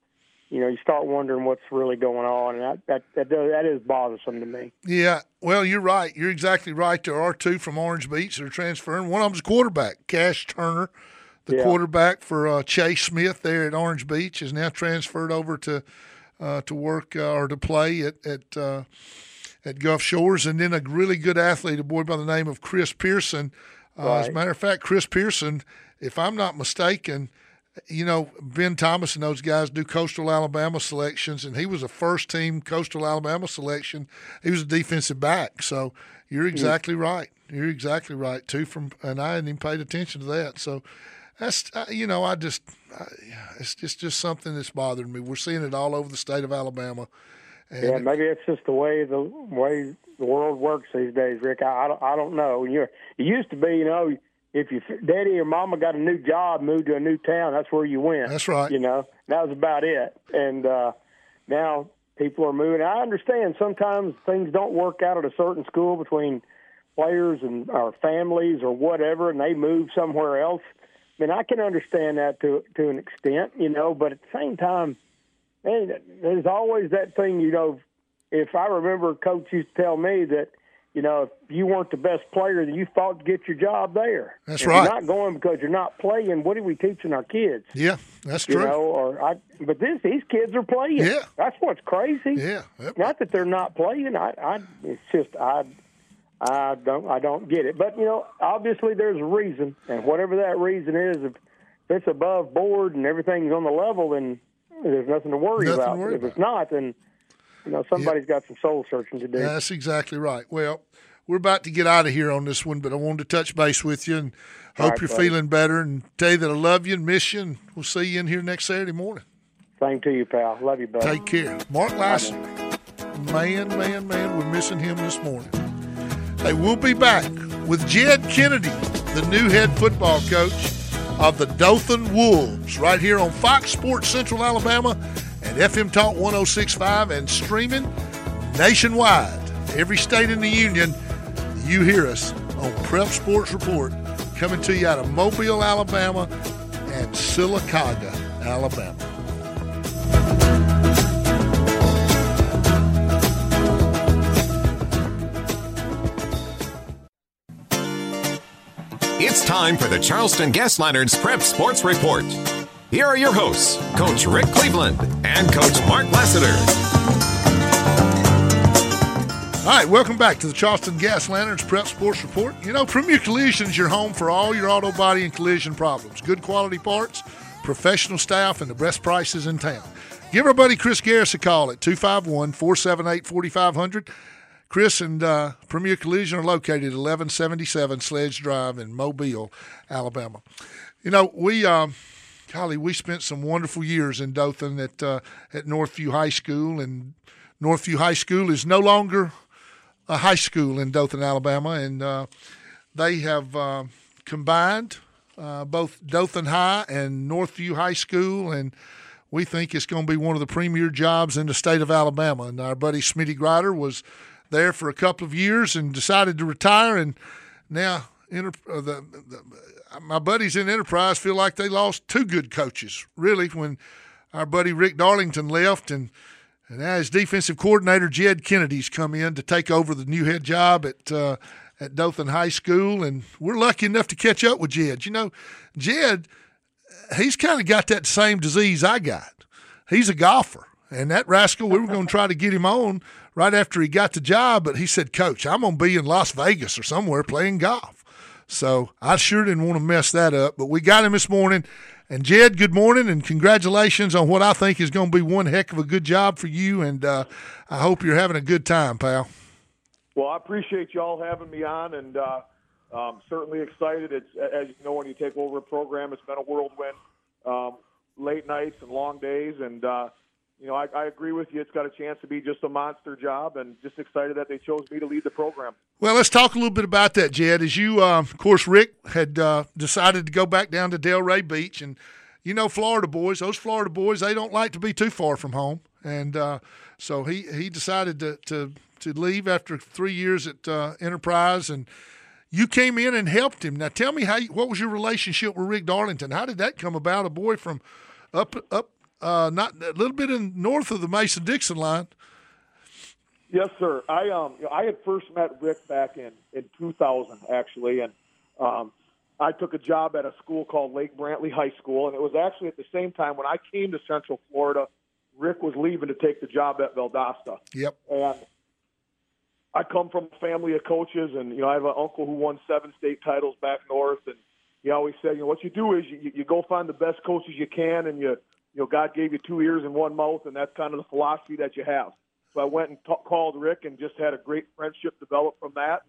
you know, you start wondering what's really going on, and that that that, does, that is bothersome to me. Yeah, well, you're right. You're exactly right. There are two from Orange Beach that are transferring. One of them's a quarterback, Cash Turner, the yeah. quarterback for uh, Chase Smith there at Orange Beach, is now transferred over to uh, to work uh, or to play at at, uh, at Gulf Shores, and then a really good athlete, a boy by the name of Chris Pearson. Uh, right. As a matter of fact, Chris Pearson, if I'm not mistaken, you know, Ben Thomas and those guys do Coastal Alabama selections, and he was a first-team Coastal Alabama selection. He was a defensive back. So you're exactly mm-hmm. right. You're exactly right, too, from, and I hadn't even paid attention to that. So that's, you know, I just I, it's just, just something that's bothering me. We're seeing it all over the state of Alabama. And yeah, maybe it's just the way the way the world works these days, Rick. I, I, don't, I don't know. You're, it used to be, you know, if your daddy or mama got a new job, moved to a new town, that's where you went. That's right. You know, that was about it. And uh, now people are moving. I understand sometimes things don't work out at a certain school between players and our families or whatever, and they move somewhere else. I mean, I can understand that to to an extent, you know, but at the same time, man, there's always that thing, you know, if I remember Coach used to tell me that, you know, if you weren't the best player, then you fought to get your job there. That's if right. You're not going because you're not playing. What are we teaching our kids? Yeah, that's true. You know, or I, but this these kids are playing. Yeah, that's what's crazy. Yeah, yep. Not that they're not playing. I, I, it's just I, I don't, I don't get it. But you know, obviously there's a reason, and whatever that reason is, if it's above board and everything's on the level, then there's nothing to worry nothing about. To worry if about. it's not, then you know somebody's yep. got some soul searching to do. That's exactly right. Well, we're about to get out of here on this one, but I wanted to touch base with you and hope right, you're buddy. feeling better and tell you that I love you and miss you, and we'll see you in here next Saturday morning. Same to you, pal. Love you, buddy. Take care. Mark Lassiter, man, man, man, we're missing him this morning. Hey, we'll be back with Jed Kennedy, the new head football coach of the Dothan Wolves, right here on Fox Sports Central Alabama and F M Talk one oh six point five and streaming nationwide. Every state in the union, you hear us on Prep Sports Report, coming to you out of Mobile, Alabama, and Sylacauga, Alabama. It's time for the Charleston Gas Lanterns Prep Sports Report. Here are your hosts, Coach Rick Cleveland and Coach Mark Lassiter. All right, welcome back to the Charleston Gas Lanterns Prep Sports Report. You know, Premier Collision is your home for all your auto body and collision problems. Good quality parts, professional staff, and the best prices in town. Give our buddy Chris Garris a call at two five one, four seven eight, four five zero zero. Chris and uh, Premier Collision are located at eleven seventy-seven Sledge Drive in Mobile, Alabama. You know, we, um, golly, we spent some wonderful years in Dothan at uh, at Northview High School, and Northview High School is no longer a high school in Dothan, Alabama, and uh, they have uh, combined uh, both Dothan High and Northview High School, and we think it's going to be one of the premier jobs in the state of Alabama. And our buddy Smitty Grider was there for a couple of years and decided to retire, and now inter- uh, the, the, my buddies in Enterprise feel like they lost two good coaches, really, when our buddy Rick Darlington left, and And now his defensive coordinator, Jed Kennedy's come in to take over the new head job at uh, at Dothan High School, and we're lucky enough to catch up with Jed. You know, Jed, he's kind of got that same disease I got. He's a golfer, and that rascal, we were going to try to get him on right after he got the job, but he said, Coach, I'm going to be in Las Vegas or somewhere playing golf. So I sure didn't want to mess that up, but we got him this morning. And, Jed, good morning, and congratulations on what I think is going to be one heck of a good job for you, and uh, I hope you're having a good time, pal. Well, I appreciate you all having me on, and uh, um, certainly excited. It's, as you know, when you take over a program, it's been a whirlwind, um, late nights and long days, and, uh, you know, I, I agree with you. It's got a chance to be just a monster job, and just excited that they chose me to lead the program. Well, let's talk a little bit about that, Jed. As you, uh, of course, Rick had uh, decided to go back down to Delray Beach, and you know, Florida boys, those Florida boys, they don't like to be too far from home, and uh, so he, he decided to, to to leave after three years at uh, Enterprise, and you came in and helped him. Now, tell me how you, what was your relationship with Rick Darlington? How did that come about? A boy from up up uh, not a little bit in north of the Mason-Dixon line. Yes, sir. I um I had first met Rick back in, in two thousand, actually, and um, I took a job at a school called Lake Brantley High School, and it was actually at the same time when I came to Central Florida, Rick was leaving to take the job at Valdosta. Yep. And I come from a family of coaches, and, you know, I have an uncle who won seven state titles back north, and he always said, you know, what you do is you, you go find the best coaches you can, and, you, you know, God gave you two ears and one mouth, and that's kind of the philosophy that you have. So I went and t- called Rick and just had a great friendship develop from that.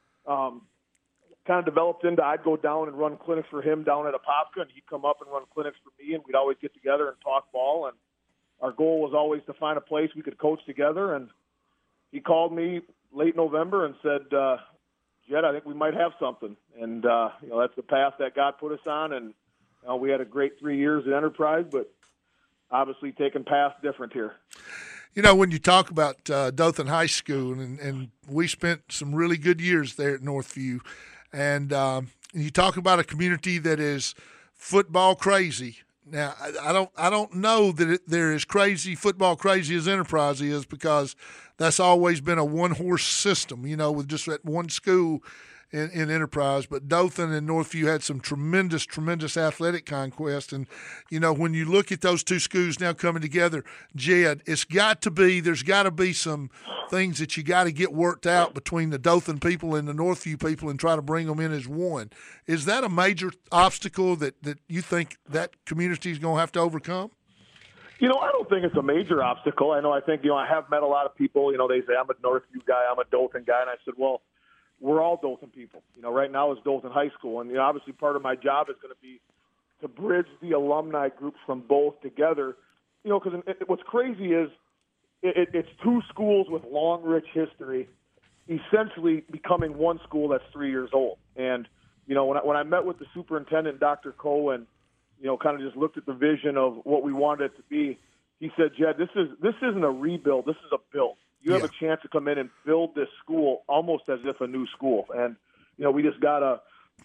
Um, kind of developed into I'd go down and run clinics for him down at Apopka, and he'd come up and run clinics for me, and we'd always get together and talk ball. And our goal was always to find a place we could coach together. And he called me late November and said, uh, Jed, I think we might have something. And, uh, you know, that's the path that God put us on. And you know, we had a great three years at Enterprise, but obviously taking paths different here. You know, when you talk about uh, Dothan High School, and, and we spent some really good years there at Northview, and um, you talk about a community that is football crazy. Now, I, I don't, I don't know that it, they're as crazy football crazy as Enterprise is, because that's always been a one horse system. You know, with just that one school in, in Enterprise. But Dothan and Northview had some tremendous, tremendous athletic conquest. And, you know, when you look at those two schools now coming together, Jed, it's got to be, there's got to be some things that you got to get worked out between the Dothan people and the Northview people and try to bring them in as one. Is that a major obstacle that, that you think that community is going to have to overcome? You know, I don't think it's a major obstacle. I know, I think, you know, I have met a lot of people, you know, they say, I'm a Northview guy, I'm a Dothan guy. And I said, well, we're all Dothan people. You know, right now it's Dothan High School. And, you know, obviously part of my job is going to be to bridge the alumni groups from both together. You know, because what's crazy is it, it, it's two schools with long, rich history essentially becoming one school that's three years old. And, you know, when I, when I met with the superintendent, Doctor Cohen, you know, kind of just looked at the vision of what we wanted it to be, he said, Jed, this is this isn't a rebuild, this is a build. You have yeah. a chance to come in and build this school almost as if a new school. And, you know, we just got a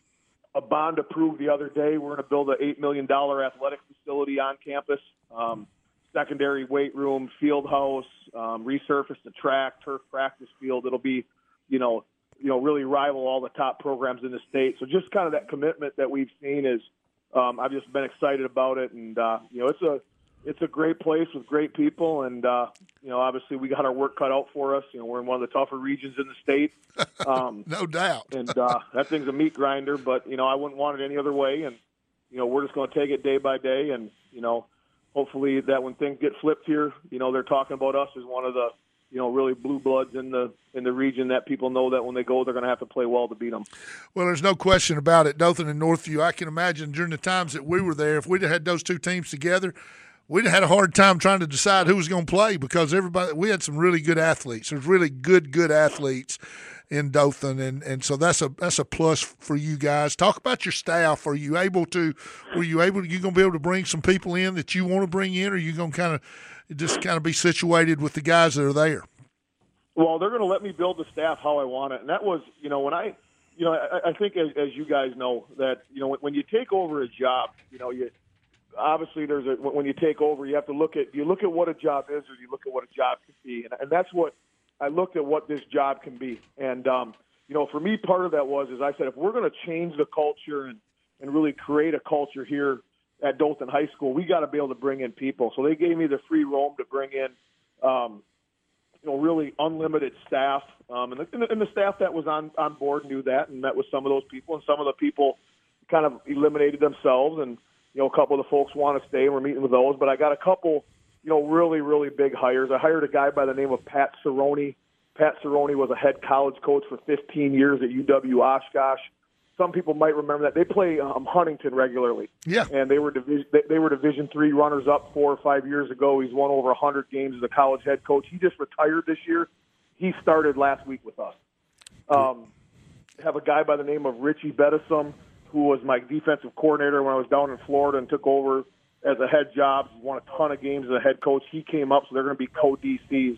a bond approved the other day. We're going to build an eight million dollars athletic facility on campus, um, secondary weight room, field house, um, resurface the track, turf practice field. It'll be, you know, you know, really rival all the top programs in the state. So just kind of that commitment that we've seen is, um, I've just been excited about it. And, uh, you know, it's a, It's a great place with great people, and, uh, you know, obviously we got our work cut out for us. You know, we're in one of the tougher regions in the state. Um, no doubt. and uh, that thing's a meat grinder, but, you know, I wouldn't want it any other way. And, you know, we're just going to take it day by day. And, you know, hopefully that when things get flipped here, you know, they're talking about us as one of the, you know, really blue bloods in the in the region that people know that when they go, they're going to have to play well to beat them. Well, there's no question about it. Dothan and Northview, I can imagine during the times that we were there, if we'd have had those two teams together, we'd have had a hard time trying to decide who was going to play, because everybody, we had some really good athletes. There's really good, good athletes in Dothan, and, and so that's a that's a plus for you guys. Talk about your staff. Are you able to? Were you able? To, you going to be able to bring some people in that you want to bring in, or are you going to kind of just kind of be situated with the guys that are there? Well, they're going to let me build the staff how I want it, and that was, you know, when I, you know, I, I think as, as you guys know that, you know, when, when you take over a job, you know, you. Obviously, there's a when you take over, you have to look at you look at what a job is, or you look at what a job can be, and, and that's what I looked at, what this job can be. And um, you know, for me, part of that was, as I said, if we're going to change the culture and and really create a culture here at Dothan High School, we got to be able to bring in people. So they gave me the free roam to bring in, um, you know, really unlimited staff, um, and, the, and, the, and the staff that was on on board knew that and met with some of those people, and some of the people kind of eliminated themselves and. You know, a couple of the folks want to stay, and we're meeting with those. But I got a couple, you know, really, really big hires. I hired a guy by the name of Pat Cerrone. Pat Cerrone was a head college coach for fifteen years at U W Oshkosh. Some people might remember that. They play um, Huntington regularly. Yeah. And they were division they, they were Division three runners up four or five years ago. He's won over one hundred games as a college head coach. He just retired this year. He started last week with us. Um, have a guy by the name of Richie Bedesum, who was my defensive coordinator when I was down in Florida and took over as a head job. He won a ton of games as a head coach. He came up, so they're going to be co-D Cs.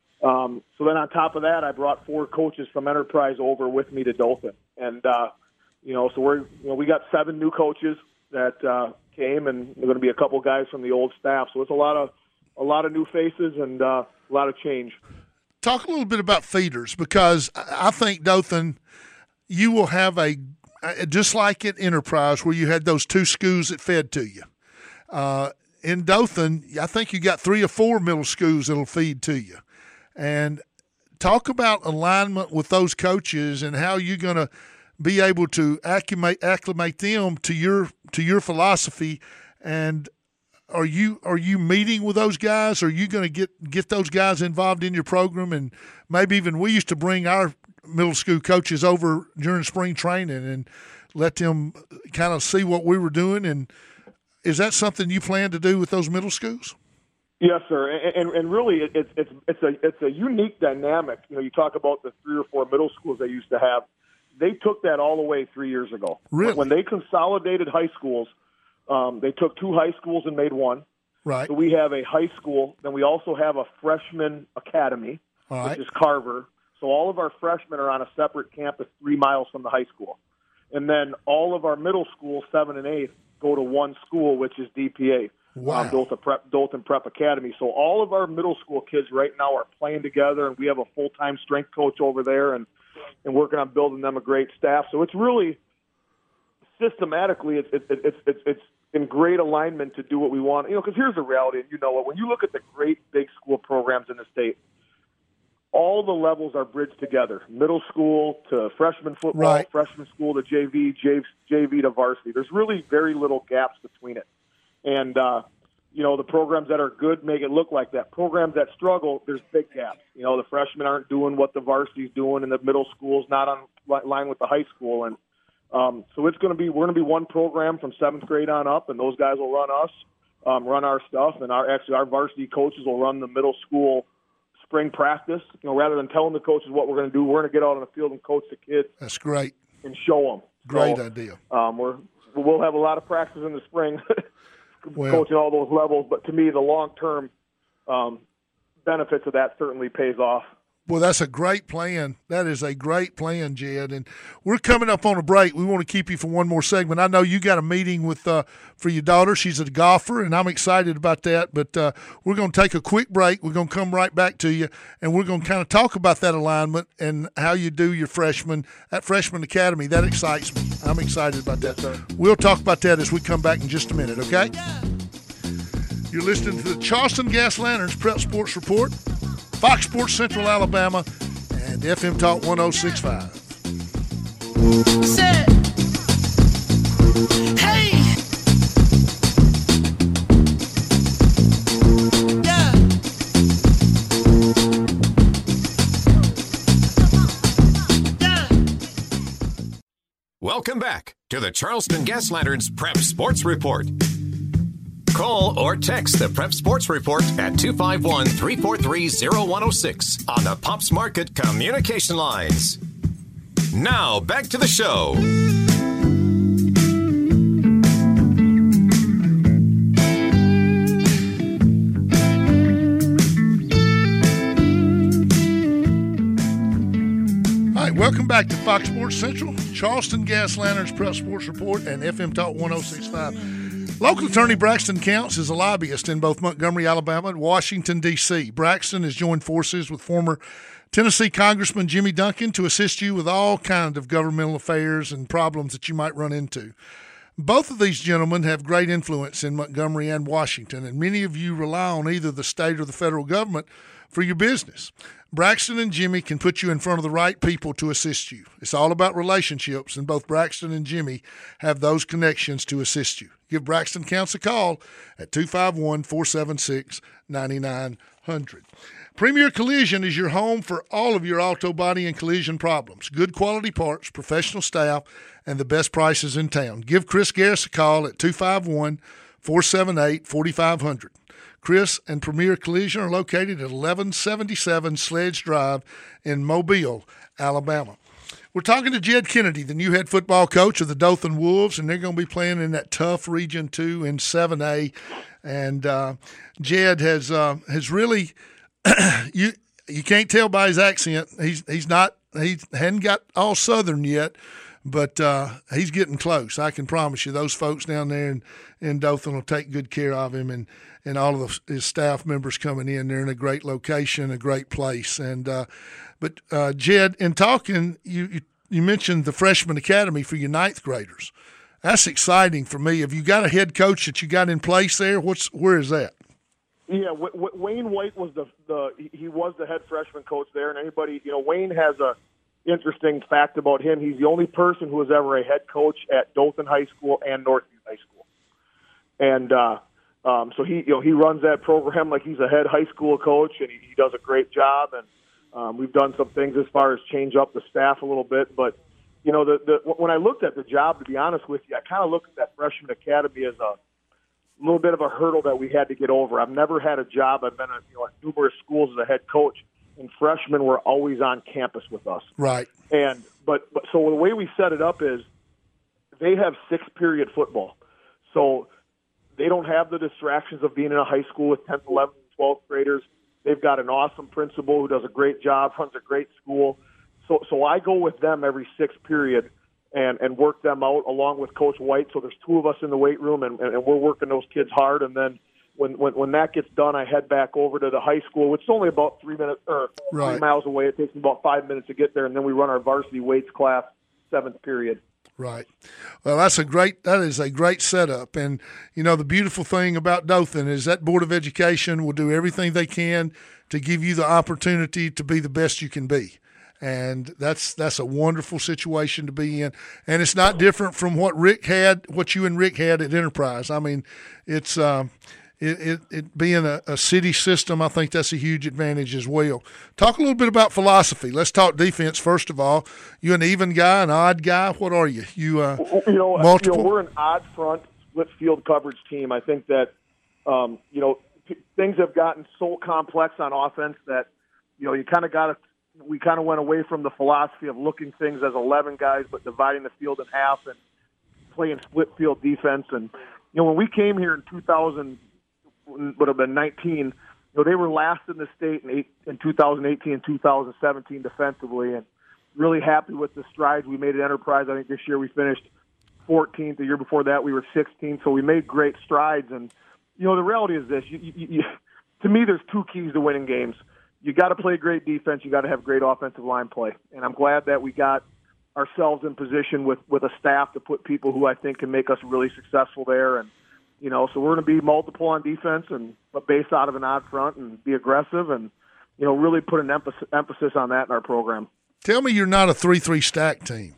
Um, so then on top of that, I brought four coaches from Enterprise over with me to Dothan. And, uh, you know, so we're, you know, we got seven new coaches that uh, came, and there are going to be a couple guys from the old staff. So it's a lot of a lot of new faces and uh, a lot of change. Talk a little bit about feeders, because I think, Dothan, you will have a just like at Enterprise where you had those two schools that fed to you. Uh, in Dothan, I think you got three or four middle schools that'll feed to you. And talk about alignment with those coaches and how you're going to be able to acclimate, acclimate them to your to your philosophy. And are you are you meeting with those guys? Are you going to get get those guys involved in your program? And maybe even we used to bring our middle school coaches over during spring training and let them kind of see what we were doing. And is that something you plan to do with those middle schools? Yes, sir. And, and, and really, it's it's it's a it's a unique dynamic. You know, you talk about the three or four middle schools they used to have. They took that all away three years ago. Really? When they consolidated high schools, um, they took two high schools and made one. Right. So we have a high school. Then we also have a freshman academy, all right, which is Carver. So all of our freshmen are on a separate campus three miles from the high school. And then all of our middle schools, seven and eight, go to one school, which is D P A, wow. um, Dothan, Prep, Dothan Prep Academy. So all of our middle school kids right now are playing together, and we have a full-time strength coach over there and, and working on building them a great staff. So it's really systematically, it's, it's, it's, it's, it's in great alignment to do what we want. You know, because here's the reality, and you know it. When you look at the great big school programs in the state, all the levels are bridged together, middle school to freshman football, right. freshman school to J V, J V to varsity. There's really very little gaps between it. And, uh, you know, the programs that are good make it look like that. Programs that struggle, there's big gaps. You know, the freshmen aren't doing what the varsity's doing, and the middle school's not on line with the high school. And um, so it's going to be, we're going to be one program from seventh grade on up, and those guys will run us, um, run our stuff, and our actually our varsity coaches will run the middle school spring practice. You know, rather than telling the coaches what we're going to do, we're going to get out on the field and coach the kids. That's great. And show them. Great so, idea. Um, we're we'll have a lot of practice in the spring, well, coaching all those levels. But to me, the long term um, benefits of that certainly pays off. Well, that's a great plan. That is a great plan, Jed. And we're coming up on a break. We want to keep you for one more segment. I know you got a meeting with uh, for your daughter. She's a golfer, and I'm excited about that. But uh, we're going to take a quick break. We're going to come right back to you, and we're going to kind of talk about that alignment and how you do your freshman, that freshman academy. That excites me. I'm excited about that. Yes, sir. We'll talk about that as we come back in just a minute, okay? You're listening to the Charleston Gas Lanterns Prep Sports Report, Fox Sports Central Alabama, and F M Talk one oh six point five. Said, hey, yeah, yeah. Welcome back to the Charleston Gas Lanterns Prep Sports Report. Call or text the Prep Sports Report at two five one, three four three, zero one zero six on the Pops Market communication lines. Now, back to the show. All right, welcome back to Fox Sports Central, Charleston Gas Lanterns Prep Sports Report, and F M Talk one oh six point five. Local attorney Braxton Counts is a lobbyist in both Montgomery, Alabama, and Washington, D C Braxton has joined forces with former Tennessee Congressman Jimmy Duncan to assist you with all kinds of governmental affairs and problems that you might run into. Both of these gentlemen have great influence in Montgomery and Washington, and many of you rely on either the state or the federal government for your business. Braxton and Jimmy can put you in front of the right people to assist you. It's all about relationships, and both Braxton and Jimmy have those connections to assist you. Give Braxton Counts a call at two five one, four seven six, nine nine zero zero. Premier Collision is your home for all of your auto body and collision problems. Good quality parts, professional staff, and the best prices in town. Give Chris Garris a call at two five one, four seven eight, four five zero zero. Chris and Premier Collision are located at eleven seventy-seven Sledge Drive in Mobile, Alabama. We're talking to Jed Kennedy, the new head football coach of the Dothan Wolves, and they're going to be playing in that tough Region two in seven A. And uh, Jed has uh, has really you you can't tell by his accent. He's he's not he hadn't got all Southern yet, but uh, he's getting close. I can promise you those folks down there in, in Dothan will take good care of him, and, and all of the, his staff members coming in. They're in a great location, a great place. And uh, But, uh, Jed, in talking, you, you, you mentioned the freshman academy for your ninth graders. That's exciting for me. Have you got a head coach that you got in place there? What's Where is that? Yeah, w- w- Wayne White was the the he was the head freshman coach there, and anybody you know Wayne has a interesting fact about him. He's the only person who was ever a head coach at Dothan High School and Northview High School, and uh, um, so he you know he runs that program like he's a head high school coach, and he, he does a great job. And um, we've done some things as far as change up the staff a little bit, but you know the, the when I looked at the job, to be honest with you, I kind of looked at that freshman academy as a A little bit of a hurdle that we had to get over. I've never had a job. I've been at, you know, at numerous schools as a head coach, and freshmen were always on campus with us. Right. And but, but so the way we set it up is they have six period football, so they don't have the distractions of being in a high school with tenth, eleventh, and twelfth graders. They've got an awesome principal who does a great job, runs a great school. So so I go with them every sixth period. And, and work them out along with Coach White. So there's two of us in the weight room, and, and we're working those kids hard. And then when, when when that gets done, I head back over to the high school, which is only about three minutes or right. three miles away. It takes me about five minutes to get there, and then we run our varsity weights class, seventh period. Right. Well, that's a great. That is a great setup. And you know, the beautiful thing about Dothan is that Board of Education will do everything they can to give you the opportunity to be the best you can be. And that's that's a wonderful situation to be in, and it's not different from what Rick had, what you and Rick had at Enterprise. I mean, it's um, it, it, it being a, a city system. I think that's a huge advantage as well. Talk a little bit about philosophy. Let's talk defense first of all. You an even guy, an odd guy? What are you? You uh, you know, multiple? You know, we're an odd front split field coverage team. I think that um, you know p- things have gotten so complex on offense that you know you kind of got to. We kind of went away from the philosophy of looking things as eleven guys, but dividing the field in half and playing split field defense. And, you know, when we came here in two thousand, would have been nineteen, you know, they were last in the state in, eight, in two thousand eighteen and two thousand seventeen defensively, and really happy with the strides we made at Enterprise. I think this year we finished fourteenth. The year before that we were sixteenth, so we made great strides. And, you know, the reality is this. You, you, you, to me, there's two keys to winning games. You got to play great defense. You got to have great offensive line play. And I'm glad that we got ourselves in position with, with a staff to put people who I think can make us really successful there. And, you know, so we're going to be multiple on defense and but based out of an odd front and be aggressive and, you know, really put an emphasis, emphasis on that in our program. Tell me you're not a three three stack team.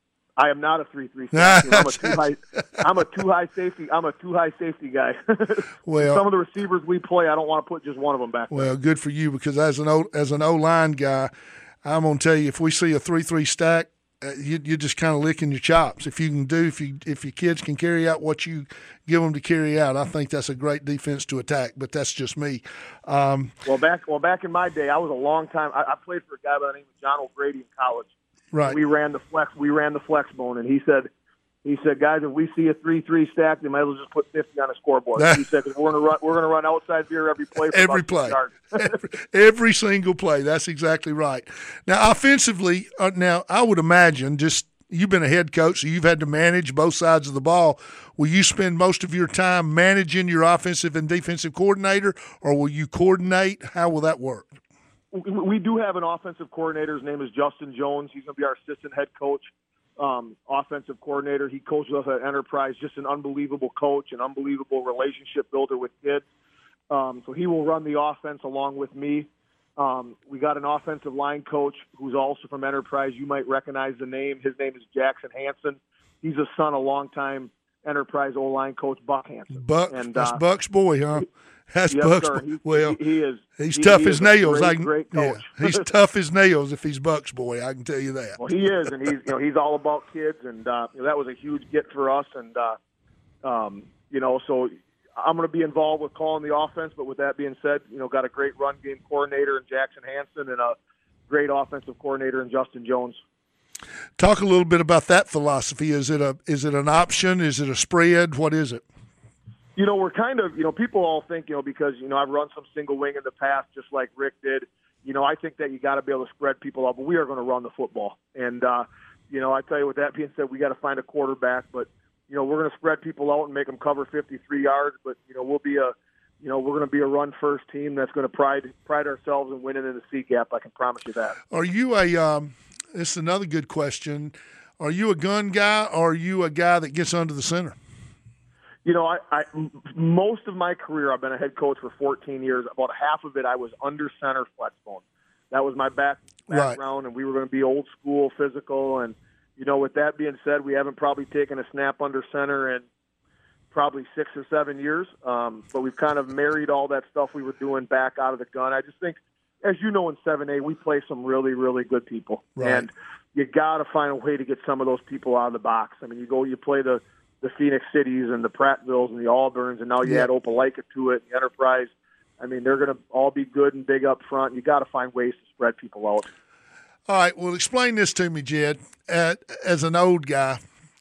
I am not a three three stack team. I'm a two high. I'm a two high safety. I'm a two high safety guy. Well, some of the receivers we play, I don't want to put just one of them back there. Well, good for you because as an o, as an O line guy, I'm gonna tell you if we see a three three stack, uh, you, you're just kind of licking your chops. If you can do, if you if your kids can carry out what you give them to carry out, I think that's a great defense to attack. But that's just me. Um, well, back well back in my day, I was a long time. I, I played for a guy by the name of John O'Grady in college. Right. We ran the flex. We ran the flex bone, and he said, he said, guys, if we see a three three stack, they might as well just put fifty on the scoreboard. He said, because we're going to run, we're going to run outside veer every play. For every play, every, every single play. That's exactly right. Now, offensively, uh, now I would imagine just you've been a head coach, so you've had to manage both sides of the ball. Will you spend most of your time managing your offensive and defensive coordinator, or will you coordinate? How will that work? We do have an offensive coordinator. His name is Justin Jones. He's going to be our assistant head coach, um, offensive coordinator. He coaches us at Enterprise, just an unbelievable coach, an unbelievable relationship builder with kids. Um, so he will run the offense along with me. Um, we got an offensive line coach who's also from Enterprise. You might recognize the name. His name is Jackson Hansen. He's a son of longtime Enterprise O-line coach Buck Hansen. Buck, and, that's uh, Buck's boy, huh? That's yes, Buck's sir. boy. He, well, he, he is. He's he, tough he as nails. Great, I can, great coach. Yeah, he's tough as nails if he's Buck's boy. I can tell you that. Well, he is, and he's you know he's all about kids, and uh, you know, that was a huge get for us. And uh, um, you know, so I'm going to be involved with calling the offense. But with that being said, you know, got a great run game coordinator in Jackson Hansen and a great offensive coordinator in Justin Jones. Talk a little bit about that philosophy. Is it a is it an option? Is it a spread? What is it? You know, we're kind of, you know, people all think, you know, because, you know, I've run some single wing in the past, just like Rick did. You know, I think that you got to be able to spread people out, but we are going to run the football. And, uh, you know, I tell you, with that being said, we got to find a quarterback. But, you know, we're going to spread people out and make them cover fifty-three yards. But, you know, we'll be a, you know, we're going to be a run-first team that's going to pride pride ourselves in winning in the C GAP. I can promise you that. Are you a um, – this is another good question. Are you a gun guy or are you a guy that gets under the center? You know, I, I most of my career, I've been a head coach for fourteen years. About half of it, I was under center flex bone. That was my back, background, right. And we were going to be old school, physical. And, you know, with that being said, we haven't probably taken a snap under center in probably six or seven years. Um, but we've kind of married all that stuff we were doing back out of the gun. I just think, as you know, in seven A, we play some really, really good people. Right. And you got to find a way to get some of those people out of the box. I mean, you go, you play the, the Phoenix Cities and the Prattvilles and the Auburns, and now you yeah. add Opelika to it, the Enterprise. I mean, they're going to all be good and big up front. You got to find ways to spread people out. All right, well, explain this to me, Jed. Uh, as an old guy,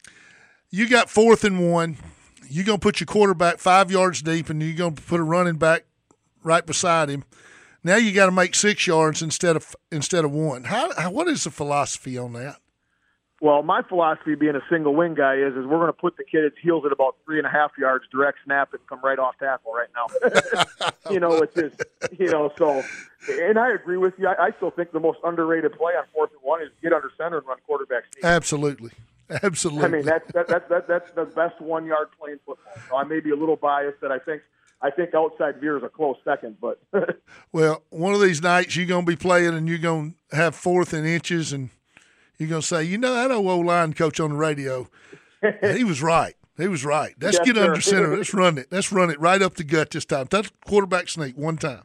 you got fourth and one. You're going to put your quarterback five yards deep, and you're going to put a running back right beside him. Now you got to make six yards instead of instead of one. How, how what is the philosophy on that? Well, my philosophy, being a single wing guy, is is we're going to put the kid at his heels at about three and a half yards, direct snap, and come right off tackle right now. you know, it's just, you know, so, and I agree with you. I, I still think the most underrated play on fourth and one is get under center and run quarterback sneak. Absolutely. Absolutely. I mean, that's, that, that, that, that's the best one-yard play in football. So I may be a little biased that I think I think outside veer is a close second, but. Well, one of these nights you're going to be playing and you're going to have fourth and inches and you're going to say, you know, that old line coach on the radio, he was right. He was right. Let's yes, get sir. under center. Let's run it. Let's run it right up the gut this time. That's quarterback sneak one time.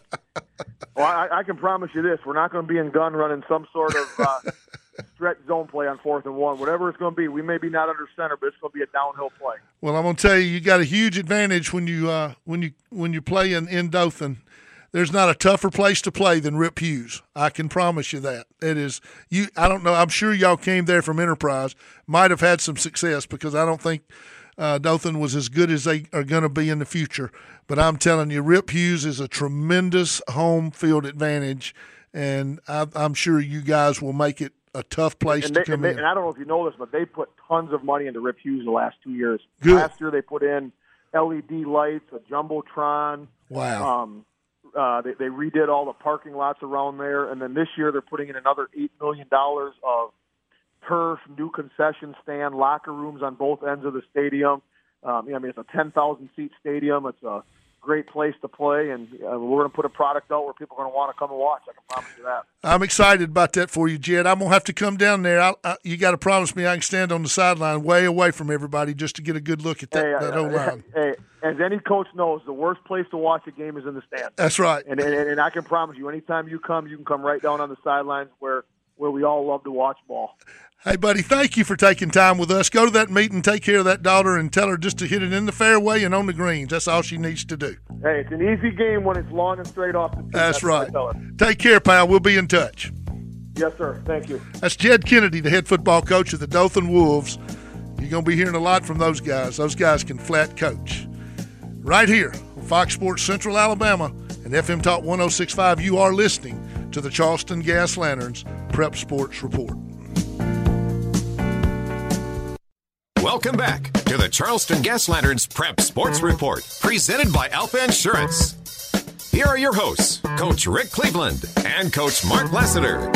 Well, I, I can promise you this. We're not going to be in gun running some sort of uh, stretch zone play on fourth and one. Whatever it's going to be, we may be not under center, but it's going to be a downhill play. Well, I'm going to tell you, you got a huge advantage when you uh, when you when you play in, in Dothan. There's not a tougher place to play than Rip Hughes. I can promise you that. It is you. I don't know. I'm sure y'all came there from Enterprise. Might have had some success because I don't think uh, Dothan was as good as they are going to be in the future. But I'm telling you, Rip Hughes is a tremendous home field advantage, and I, I'm sure you guys will make it a tough place and to they, come and they, in. And I don't know if you know this, but they put tons of money into Rip Hughes the last two years. Good. Last year they put in L E D lights, a jumbotron. Wow. Um, Uh, they, they redid all the parking lots around there, and then this year they're putting in another eight million dollars of turf, new concession stand, locker rooms on both ends of the stadium. Um, I mean, it's a ten thousand seat stadium. It's a great place to play, and uh, we're going to put a product out where people are going to want to come and watch. I can promise you that. I'm excited about that for you, Jed. I'm going to have to come down there. I, I, you got to promise me I can stand on the sideline way away from everybody just to get a good look at that, hey, that uh, old line. Hey, as any coach knows, the worst place to watch a game is in the stands. That's right. And, and, and I can promise you, anytime you come, you can come right down on the sidelines where, where we all love to watch ball. Hey, buddy, thank you for taking time with us. Go to that meeting, take care of that daughter, and tell her just to hit it in the fairway and on the greens. That's all she needs to do. Hey, it's an easy game when it's long and straight off the tee. That's, That's right. what I tell her. Take care, pal. We'll be in touch. Yes, sir. Thank you. That's Jed Kennedy, the head football coach of the Dothan Wolves. You're going to be hearing a lot from those guys. Those guys can flat coach. Right here on Fox Sports Central Alabama and F M Talk one oh six point five, you are listening to the Charleston Gas Lanterns Prep Sports Report. Welcome back to the Charleston Gas Lanterns Prep Sports Report, presented by Alpha Insurance. Here are your hosts, Coach Rick Cleveland and Coach Mark Lassiter.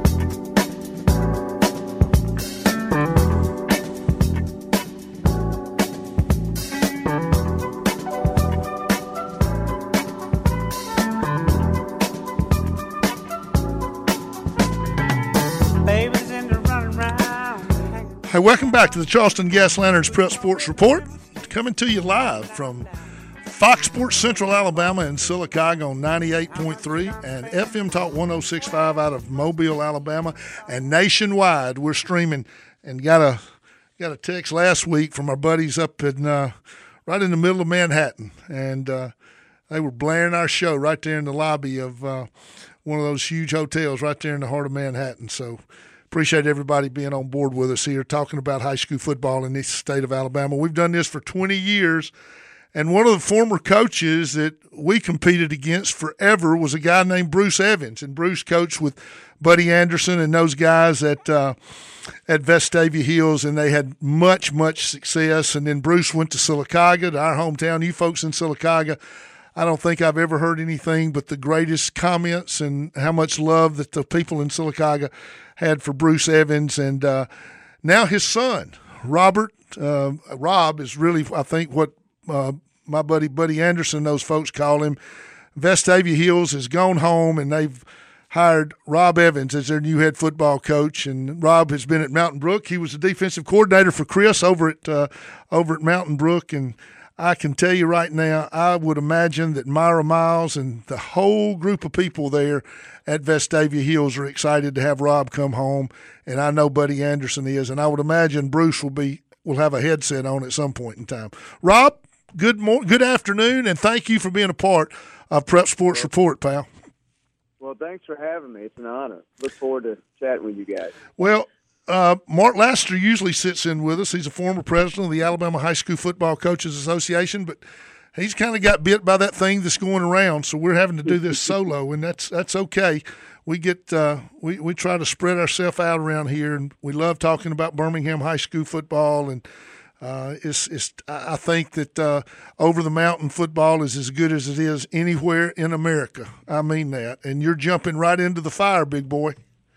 Hey, welcome back to the Charleston Gas Lanterns Prep Sports Report. Coming to you live from Fox Sports Central Alabama and Sylacauga on ninety-eight point three and F M Talk one oh six point five out of Mobile, Alabama, and nationwide. We're streaming and got a got a text last week from our buddies up in uh, right in the middle of Manhattan, and uh, they were blaring our show right there in the lobby of uh, one of those huge hotels right there in the heart of Manhattan. So appreciate everybody being on board with us here, talking about high school football in this state of Alabama. We've done this for twenty years, And one of the former coaches that we competed against forever was a guy named Bruce Evans. And Bruce coached with Buddy Anderson and those guys at uh, at Vestavia Hills, and they had much, much success. And then Bruce went to Sylacauga, to our hometown. You folks in Sylacauga, I don't think I've ever heard anything but the greatest comments and how much love that the people in Sylacauga had for Bruce Evans. And uh, now his son, Robert, uh, Rob is really, I think, what uh, my buddy Buddy Anderson, those folks call him. Vestavia Hills has gone home, and they've hired Rob Evans as their new head football coach. And Rob has been at Mountain Brook. He was the defensive coordinator for Chris over at uh, over at Mountain Brook. And I can tell you right now, I would imagine that Myra Miles and the whole group of people there at Vestavia Hills are excited to have Rob come home. And I know Buddy Anderson is. And I would imagine Bruce will be will have a headset on at some point in time. Rob, good mor- good afternoon, and thank you for being a part of Prep Sports Report, pal. Well, thanks for having me. It's an honor. Look forward to chatting with you guys. Well, uh, Mark Laster usually sits in with us. He's a former president of the Alabama High School Football Coaches Association, but he's kind of got bit by that thing that's going around, so we're having to do this solo, and that's that's okay. We get uh, we we try to spread ourselves out around here, and we love talking about Birmingham High School football. And uh, it's it's I think that uh, over the mountain football is as good as it is anywhere in America. I mean that, and you're jumping right into the fire, big boy.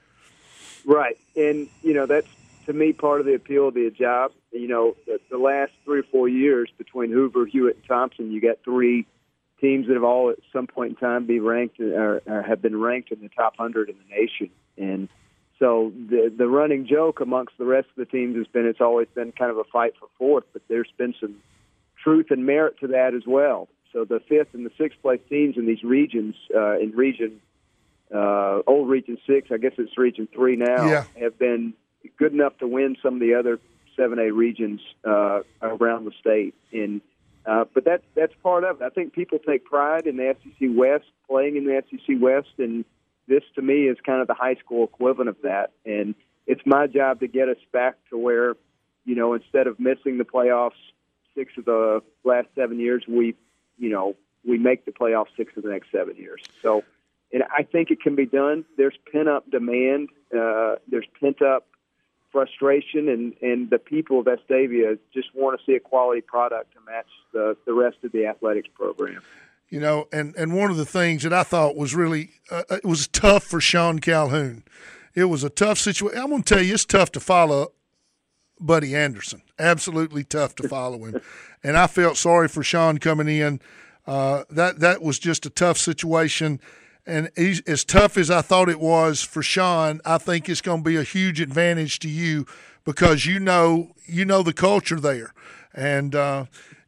Right, and you know that's to me part of the appeal of the job. You know, the, the last three or four years between Hoover, Hewitt, and Thompson, you got three teams that have all at some point in time be ranked or, or have been ranked in the top one hundred in the nation. And so the the running joke amongst the rest of the teams has been it's always been kind of a fight for fourth, but there's been some truth and merit to that as well. So the fifth and the sixth place teams in these regions, uh, in region uh, old Region Six, I guess it's Region Three now, yeah. have been good enough to win some of the other seven A regions uh, around the state. And Uh, but that, that's part of it. I think people take pride in the S E C West, playing in the S E C West, and this, to me, is kind of the high school equivalent of that. And it's my job to get us back to where, you know, instead of missing the playoffs six of the last seven years, we, you know, we make the playoffs six of the next seven years. So, and I think it can be done. There's pent-up demand. Uh, there's pent-up frustration, and, and the people of Vestavia just want to see a quality product to match the, the rest of the athletics program. You know, and, and one of the things that I thought was really uh, – it was tough for Sean Calhoun. It was a tough situation. I'm going to tell you, it's tough to follow Buddy Anderson. Absolutely tough to follow him. And I felt sorry for Sean coming in. Uh, that, that was just a tough situation. And he's, as tough as I thought it was for Sean, I think it's going to be a huge advantage to you because you know you know the culture there. And uh,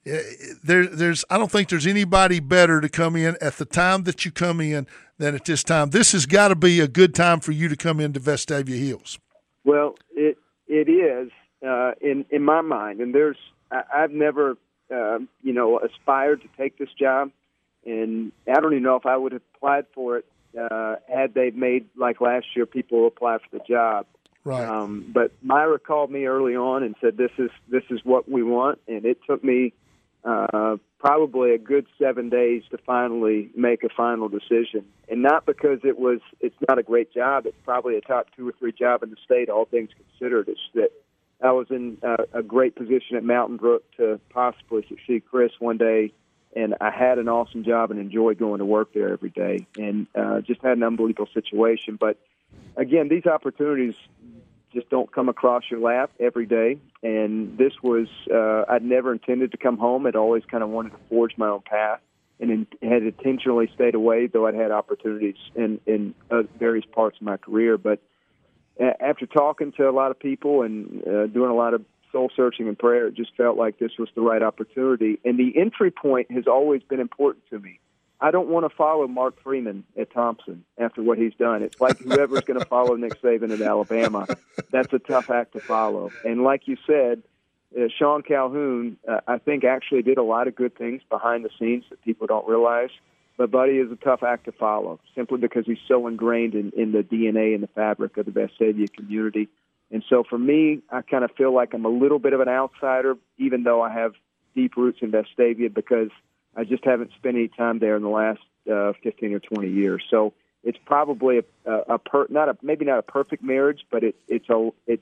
there, there's I don't think there's anybody better to come in at the time that you come in than at this time. This has got to be a good time for you to come into Vestavia Hills. Well, it it is uh, in in my mind, and there's I, I've never uh, you know aspired to take this job. And I don't even know if I would have applied for it uh, had they made, like last year, people apply for the job. Right. Um, but Myra called me early on and said, this is this is what we want. And it took me uh, probably a good seven days to finally make a final decision. And not because it was it's not a great job. It's probably a top two or three job in the state, all things considered. It's that I was in uh, a great position at Mountain Brook to possibly succeed Chris one day. And I had an awesome job and enjoyed going to work there every day, and uh, just had an unbelievable situation. But, again, these opportunities just don't come across your lap every day. And this was uh, – I'd never intended to come home. I'd always kind of wanted to forge my own path and in, had intentionally stayed away, though I'd had opportunities in, in uh, various parts of my career. But after talking to a lot of people and uh, doing a lot of soul searching and prayer, it just felt like this was the right opportunity. And the entry point has always been important to me. I don't want to follow Mark Freeman at Thompson after what he's done. It's like whoever's going to follow Nick Saban at Alabama. That's a tough act to follow. And like you said, uh, Sean Calhoun, uh, I think actually did a lot of good things behind the scenes that people don't realize. But Buddy is a tough act to follow simply because he's so ingrained in, in the D N A and the fabric of the Vestavia community. And so for me, I kind of feel like I'm a little bit of an outsider, even though I have deep roots in Vestavia because I just haven't spent any time there in the last uh, fifteen or twenty years. So it's probably a, a, a per, not a maybe not a perfect marriage, but it, it's a it's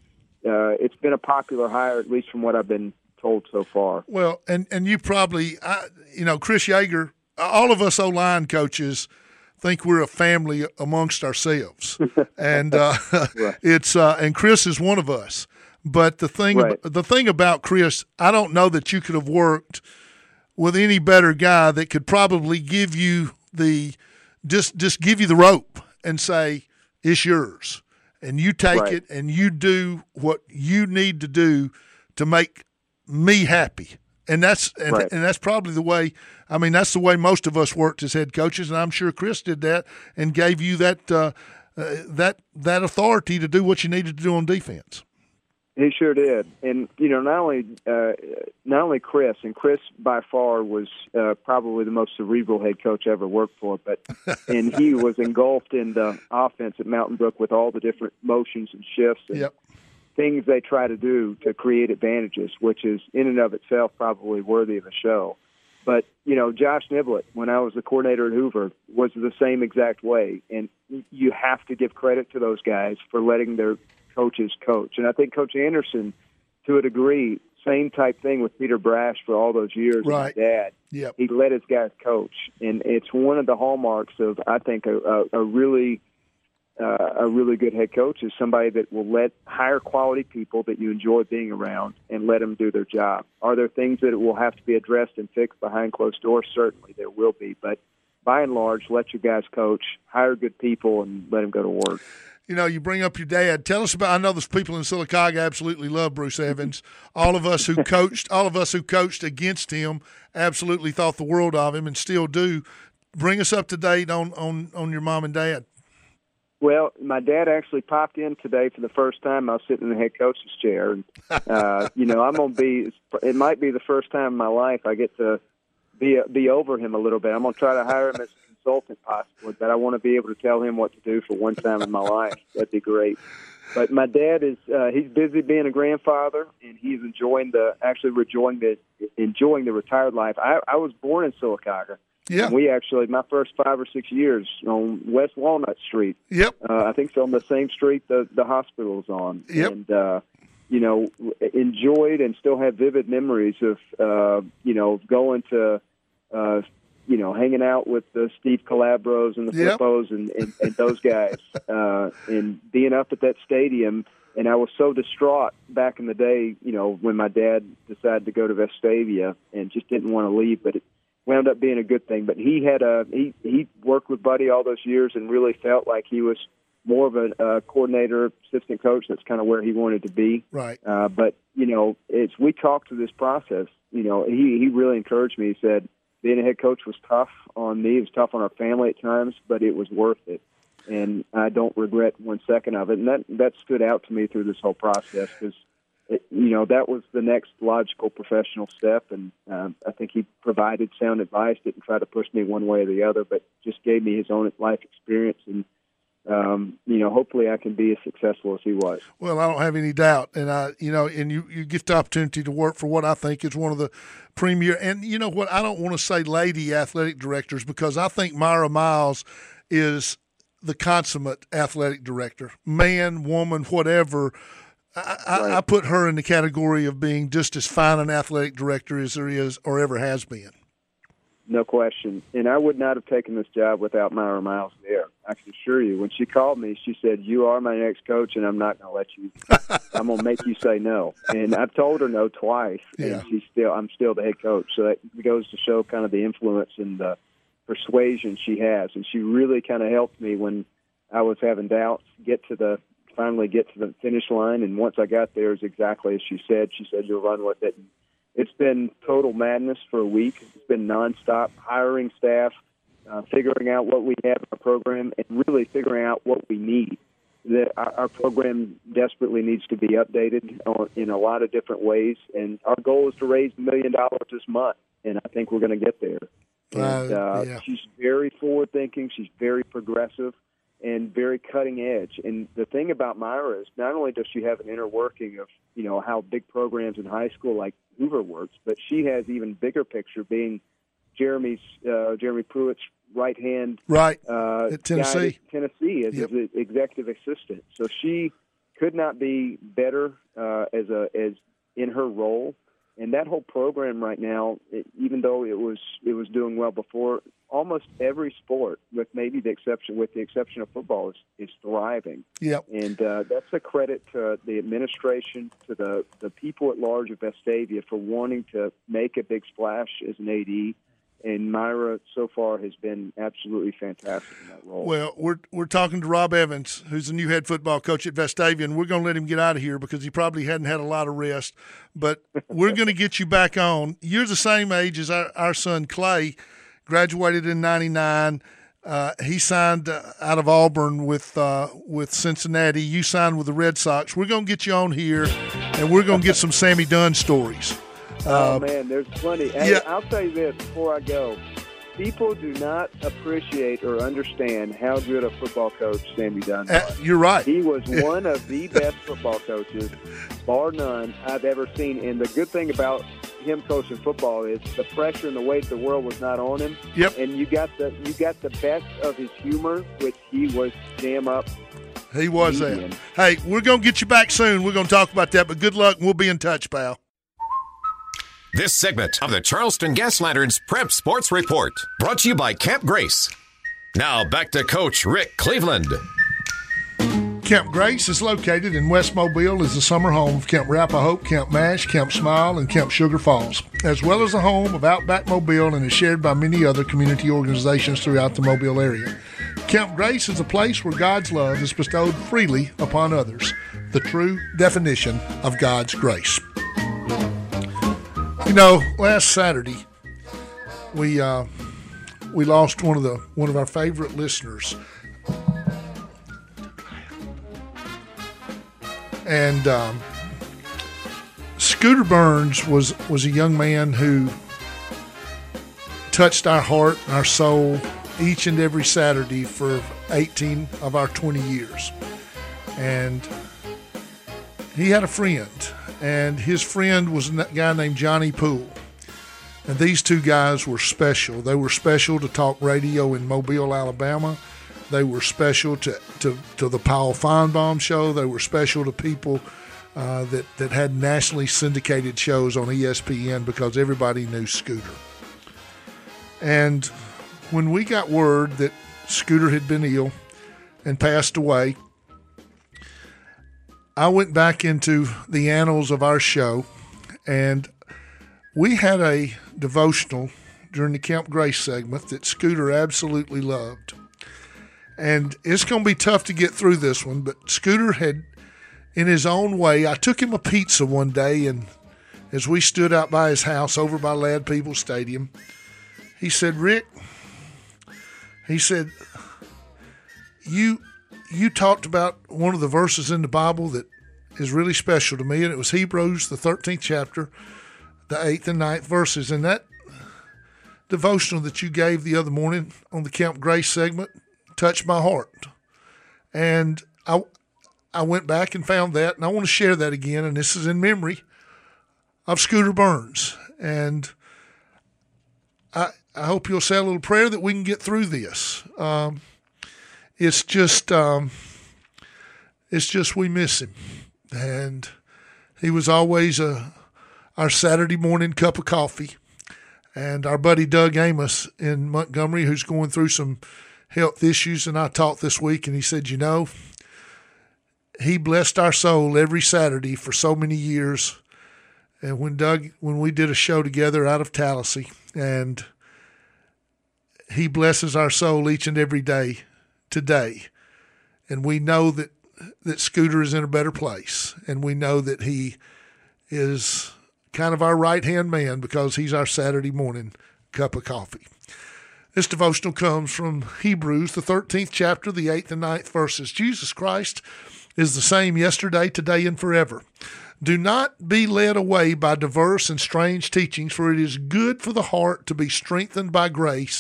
uh, it's been a popular hire, at least from what I've been told so far. Well, and and you probably I, you know Chris Yeager, all of us O-line coaches think we're a family amongst ourselves, and uh, right. it's uh, and Chris is one of us. But the thing right. the thing about Chris, I don't know that you could have worked with any better guy that could probably give you the just just give you the rope and say it's yours, and you take right. it and you do what you need to do to make me happy. And that's and, right. and that's probably the way. I mean, that's the way most of us worked as head coaches, and I'm sure Chris did that and gave you that uh, uh, that that authority to do what you needed to do on defense. He sure did, and you know, not only uh, not only Chris, and Chris by far was uh, probably the most cerebral head coach I ever worked for, but and he was engulfed in the offense at Mountain Brook with all the different motions and shifts and yep. things they try to do to create advantages, which is in and of itself probably worthy of a show. But, you know, Josh Niblett, when I was the coordinator at Hoover, was the same exact way. And you have to give credit to those guys for letting their coaches coach. And I think Coach Anderson, to a degree, same type thing with Peter Brash for all those years. Right. My dad, yep. he let his guys coach. And it's one of the hallmarks of, I think, a, a, a really – Uh, a really good head coach is somebody that will let higher quality people that you enjoy being around and let them do their job. Are there things that will have to be addressed and fixed behind closed doors? Certainly there will be. But by and large, let your guys coach, hire good people, and let them go to work. You know, you bring up your dad. Tell us about. I know there's people in Sylacauga absolutely love Bruce Evans. All of us who coached, all of us who coached against him, absolutely thought the world of him and still do. Bring us up to date on on, on your mom and dad. Well, my dad actually popped in today for the first time. I was sitting in the head coach's chair, and uh, you know, I'm gonna be. It might be the first time in my life I get to be be over him a little bit. I'm gonna try to hire him as a consultant, possibly, but I want to be able to tell him what to do for one time in my life. That'd be great. But my dad is uh, he's busy being a grandfather, and he's enjoying the actually enjoying the enjoying the retired life. I, I was born in Sylacauga. Yeah. And we actually, my first five or six years on West Walnut Street. Yep. Uh, I think it's on the same street the, the hospital's on. Yep. And, uh, you know, enjoyed and still have vivid memories of, uh, you know, going to, uh, you know, hanging out with the Steve Calabros and the Yep. Flippos and, and, and those guys uh, and being up at that stadium. And I was so distraught back in the day, you know, when my dad decided to go to Vestavia and just didn't want to leave, but it wound up being a good thing. But he had a he he worked with Buddy all those years and really felt like he was more of a uh, coordinator, assistant coach. That's kind of where he wanted to be. Right. Uh, but you know, it's we talked through this process. You know, he he really encouraged me. He said being a head coach was tough on me. It was tough on our family at times, but it was worth it. And I don't regret one second of it. And that that stood out to me through this whole process because. It, you know, that was the next logical professional step, and um, I think he provided sound advice, didn't try to push me one way or the other, but just gave me his own life experience, and, um, you know, hopefully I can be as successful as he was. Well, I don't have any doubt, and, I, you know, and you, you get the opportunity to work for what I think is one of the premier, and you know what, I don't want to say lady athletic directors because I think Myra Miles is the consummate athletic director, man, woman, whatever. I, I, I put her in the category of being just as fine an athletic director as there is or ever has been. No question. And I would not have taken this job without Myra Miles there. I can assure you. When she called me, she said, "You are my next coach, and I'm not going to let you. I'm going to make you say no." And I've told her no twice, yeah. and she's still. I'm still the head coach. So that goes to show kind of the influence and the persuasion she has. And she really kind of helped me when I was having doubts get to the. finally get to the finish line, and once I got there, it's exactly as she said. She said, "You'll run with it." And it's been total madness for a week. It's been nonstop hiring staff, uh, figuring out what we have in our program, and really figuring out what we need. That our, our program desperately needs to be updated on, in a lot of different ways, and our goal is to raise a million dollars this month, and I think we're going to get there. And uh, yeah. she's very forward-thinking. She's very progressive. and very cutting edge. And the thing about Myra is not only does she have an inner working of, you know, how big programs in high school like Hoover works, but she has even bigger picture, being Jeremy's uh, Jeremy Pruitt's right hand right uh, at Tennessee. At Tennessee as yep. his executive assistant. So she could not be better uh, as a as in her role. And that whole program right now, it, even though it was it was doing well before, almost every sport, with maybe the exception with the exception of football, is, is thriving. Yep. And uh, that's a credit to the administration, to the, the people at large of Vestavia for wanting to make a big splash as an A D. And Myra so far has been absolutely fantastic in that role. Well, we're we're talking to Rob Evans, who's the new head football coach at Vestavia, and we're going to let him get out of here because he probably hadn't had a lot of rest. But we're going to get you back on. You're the same age as our, our son Clay, graduated in ninety-nine. Uh, he signed uh, out of Auburn with uh, with Cincinnati. You signed with the Red Sox. We're going to get you on here, and we're going to get some Sammy Dunn stories. Oh, Uh, man, there's plenty. Hey, yeah. I'll tell you this before I go. People do not appreciate or understand how good a football coach Sammy Dunn was. Uh, you're right. He was one of the best football coaches, bar none, I've ever seen. And the good thing about him coaching football is the pressure and the weight of the world was not on him. Yep. And you got the you got the best of his humor, which he was jam up. He was Median. that. Hey, we're going to get you back soon. We're going to talk about that, but good luck, and we'll be in touch, pal. This segment of the Charleston Gas Lanterns Prep Sports Report brought to you by Camp Grace. Now back to Coach Rick Cleveland. Camp Grace is located in West Mobile, is the summer home of Camp Rappahoe, Camp Mash, Camp Smile, and Camp Sugar Falls, as well as the home of Outback Mobile, and is shared by many other community organizations throughout the Mobile area. Camp Grace is a place where God's love is bestowed freely upon others, the true definition of God's grace. You know, last Saturday we uh, we lost one of the one of our favorite listeners, and um, Scooter Burns was was a young man who touched our heart and our soul each and every Saturday for eighteen of our twenty years, and he had a friend. And his friend was a guy named Johnny Poole. And these two guys were special. They were special to talk radio in Mobile, Alabama. They were special to, to, to the Powell Feinbaum show. They were special to people uh, that, that had nationally syndicated shows on E S P N because everybody knew Scooter. And when we got word that Scooter had been ill and passed away, I went back into the annals of our show, and we had a devotional during the Camp Grace segment that Scooter absolutely loved. And it's going to be tough to get through this one, but Scooter had, in his own way, I took him a pizza one day, and as we stood out by his house over by Lad People Stadium, he said, Rick, he said, you... You talked about one of the verses in the Bible that is really special to me, and it was Hebrews, the thirteenth chapter, the eighth and ninth verses. And that devotional that you gave the other morning on the Camp Grace segment touched my heart. And I, I went back and found that, and I want to share that again, and this is in memory of Scooter Burns. And I, I hope you'll say a little prayer that we can get through this. Um, It's just, um, it's just we miss him, and he was always a, our Saturday morning cup of coffee. And our buddy Doug Amos in Montgomery, who's going through some health issues, and I talked this week, and he said, you know, he blessed our soul every Saturday for so many years. And when Doug, when we did a show together out of Tallahassee, and he blesses our soul each and every day. Today, and we know that that Scooter is in a better place, and we know that he is kind of our right-hand man because he's our Saturday morning cup of coffee. This devotional comes from Hebrews, the thirteenth chapter, the eighth and ninth verses. Jesus Christ is the same yesterday, today, and forever. Do not be led away by diverse and strange teachings, for it is good for the heart to be strengthened by grace,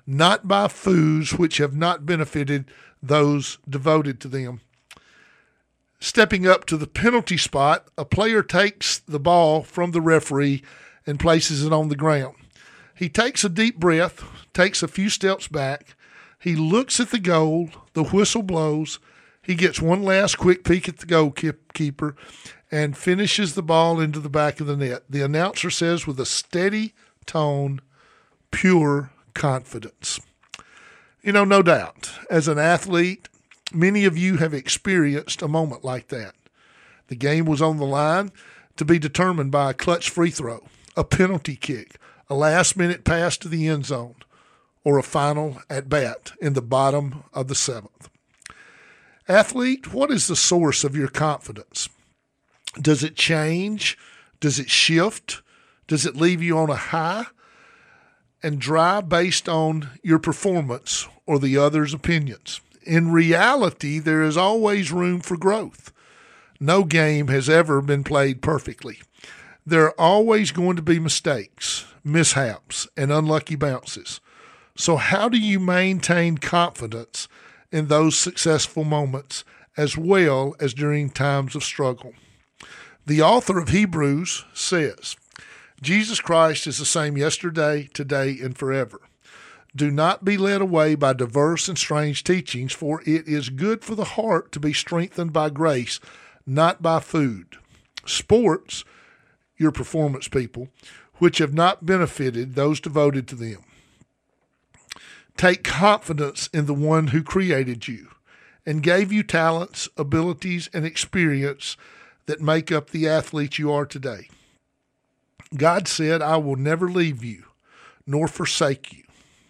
not by foods which have not benefited those devoted to them. Stepping up to the penalty spot, a player takes the ball from the referee and places it on the ground. He takes a deep breath, takes a few steps back. He looks at the goal, the whistle blows. He gets one last quick peek at the goalkeeper and finishes the ball into the back of the net. The announcer says with a steady tone, pure confidence. You know, no doubt, as an athlete, many of you have experienced a moment like that. The game was on the line to be determined by a clutch free throw, a penalty kick, a last-minute pass to the end zone, or a final at-bat in the bottom of the seventh. Athlete, what is the source of your confidence? Does it change? Does it shift? Does it leave you on a high and dry based on your performance or the others' opinions? In reality, there is always room for growth. No game has ever been played perfectly. There are always going to be mistakes, mishaps, and unlucky bounces. So how do you maintain confidence in those successful moments as well as during times of struggle? The author of Hebrews says, Jesus Christ is the same yesterday, today, and forever. Do not be led away by diverse and strange teachings, for it is good for the heart to be strengthened by grace, not by food. Sports, your performance people, which have not benefited those devoted to them. Take confidence in the one who created you and gave you talents, abilities, and experience that make up the athlete you are today. God said, I will never leave you nor forsake you.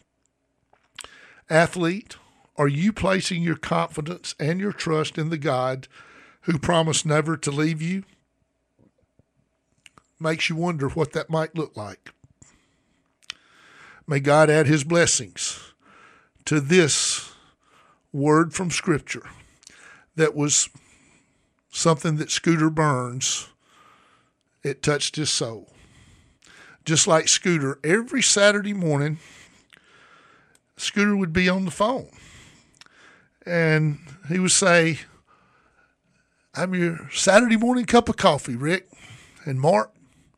Athlete, are you placing your confidence and your trust in the God who promised never to leave you? Makes you wonder what that might look like. May God add his blessings to this word from Scripture that was something that Scooter Burns, it touched his soul. Just like Scooter, every Saturday morning, Scooter would be on the phone. And he would say, I'm your Saturday morning cup of coffee, Rick and Mark.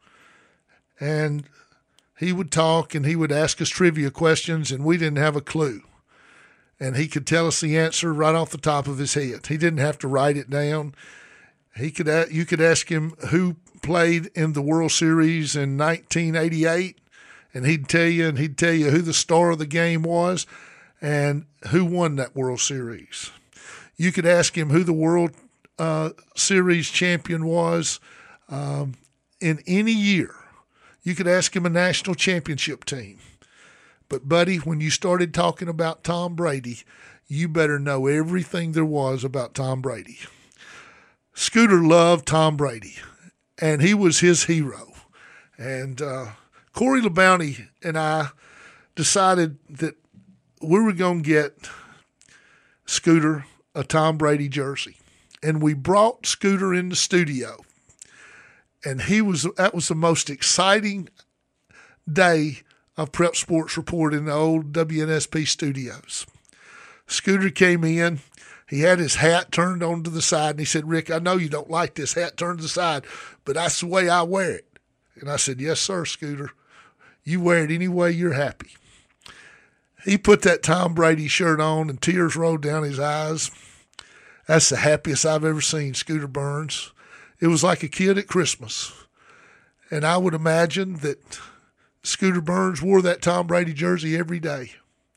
And he would talk and he would ask us trivia questions, and we didn't have a clue. And he could tell us the answer right off the top of his head. He didn't have to write it down. He could, you could ask him who played in the World Series in nineteen eighty-eight, and he'd tell you, and he'd tell you who the star of the game was and who won that World Series. You could ask him who the World uh, Series champion was um, in any year. You could ask him a national championship team. But, buddy, when you started talking about Tom Brady, you better know everything there was about Tom Brady. Scooter loved Tom Brady, and he was his hero. And uh, Corey LeBounty and I decided that we were going to get Scooter a Tom Brady jersey. And we brought Scooter in the studio. And he was that was the most exciting day of Prep Sports Report in the old W N S P studios. Scooter came in. He had his hat turned onto the side, and he said, Rick, I know you don't like this hat turned to the side, but that's the way I wear it. And I said, yes, sir, Scooter. You wear it any way you're happy. He put that Tom Brady shirt on, and tears rolled down his eyes. That's the happiest I've ever seen Scooter Burns. It was like a kid at Christmas. And I would imagine that Scooter Burns wore that Tom Brady jersey every day.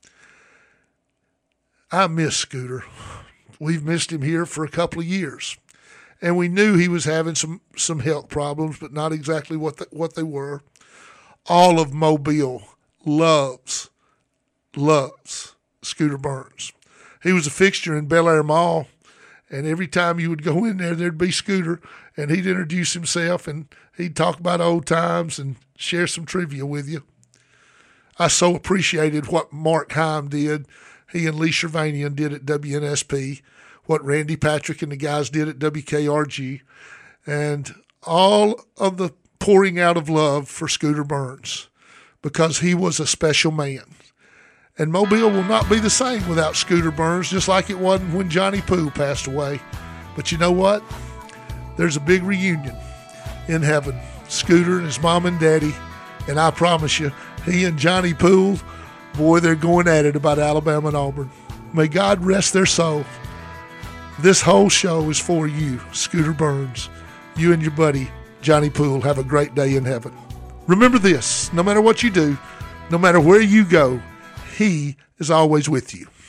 I miss Scooter. We've missed him here for a couple of years. And we knew he was having some, some health problems, but not exactly what the, what they were. All of Mobile loves, loves Scooter Burns. He was a fixture in Bel Air Mall, and every time you would go in there, there'd be Scooter, and he'd introduce himself, and he'd talk about old times and share some trivia with you. I so appreciated what Mark Heim did. He and Lee Shervanian did at W N S P, what Randy Patrick and the guys did at W K R G, and all of the pouring out of love for Scooter Burns, because he was a special man. And Mobile will not be the same without Scooter Burns, just like it wasn't when Johnny Poole passed away. But you know what? There's a big reunion in heaven. Scooter and his mom and daddy. And I promise you, he and Johnny Poole, boy, they're going at it about Alabama and Auburn. May God rest their soul. This whole show is for you, Scooter Burns. You and your buddy, Johnny Poole, have a great day in heaven. Remember this, no matter what you do, no matter where you go, He is always with you.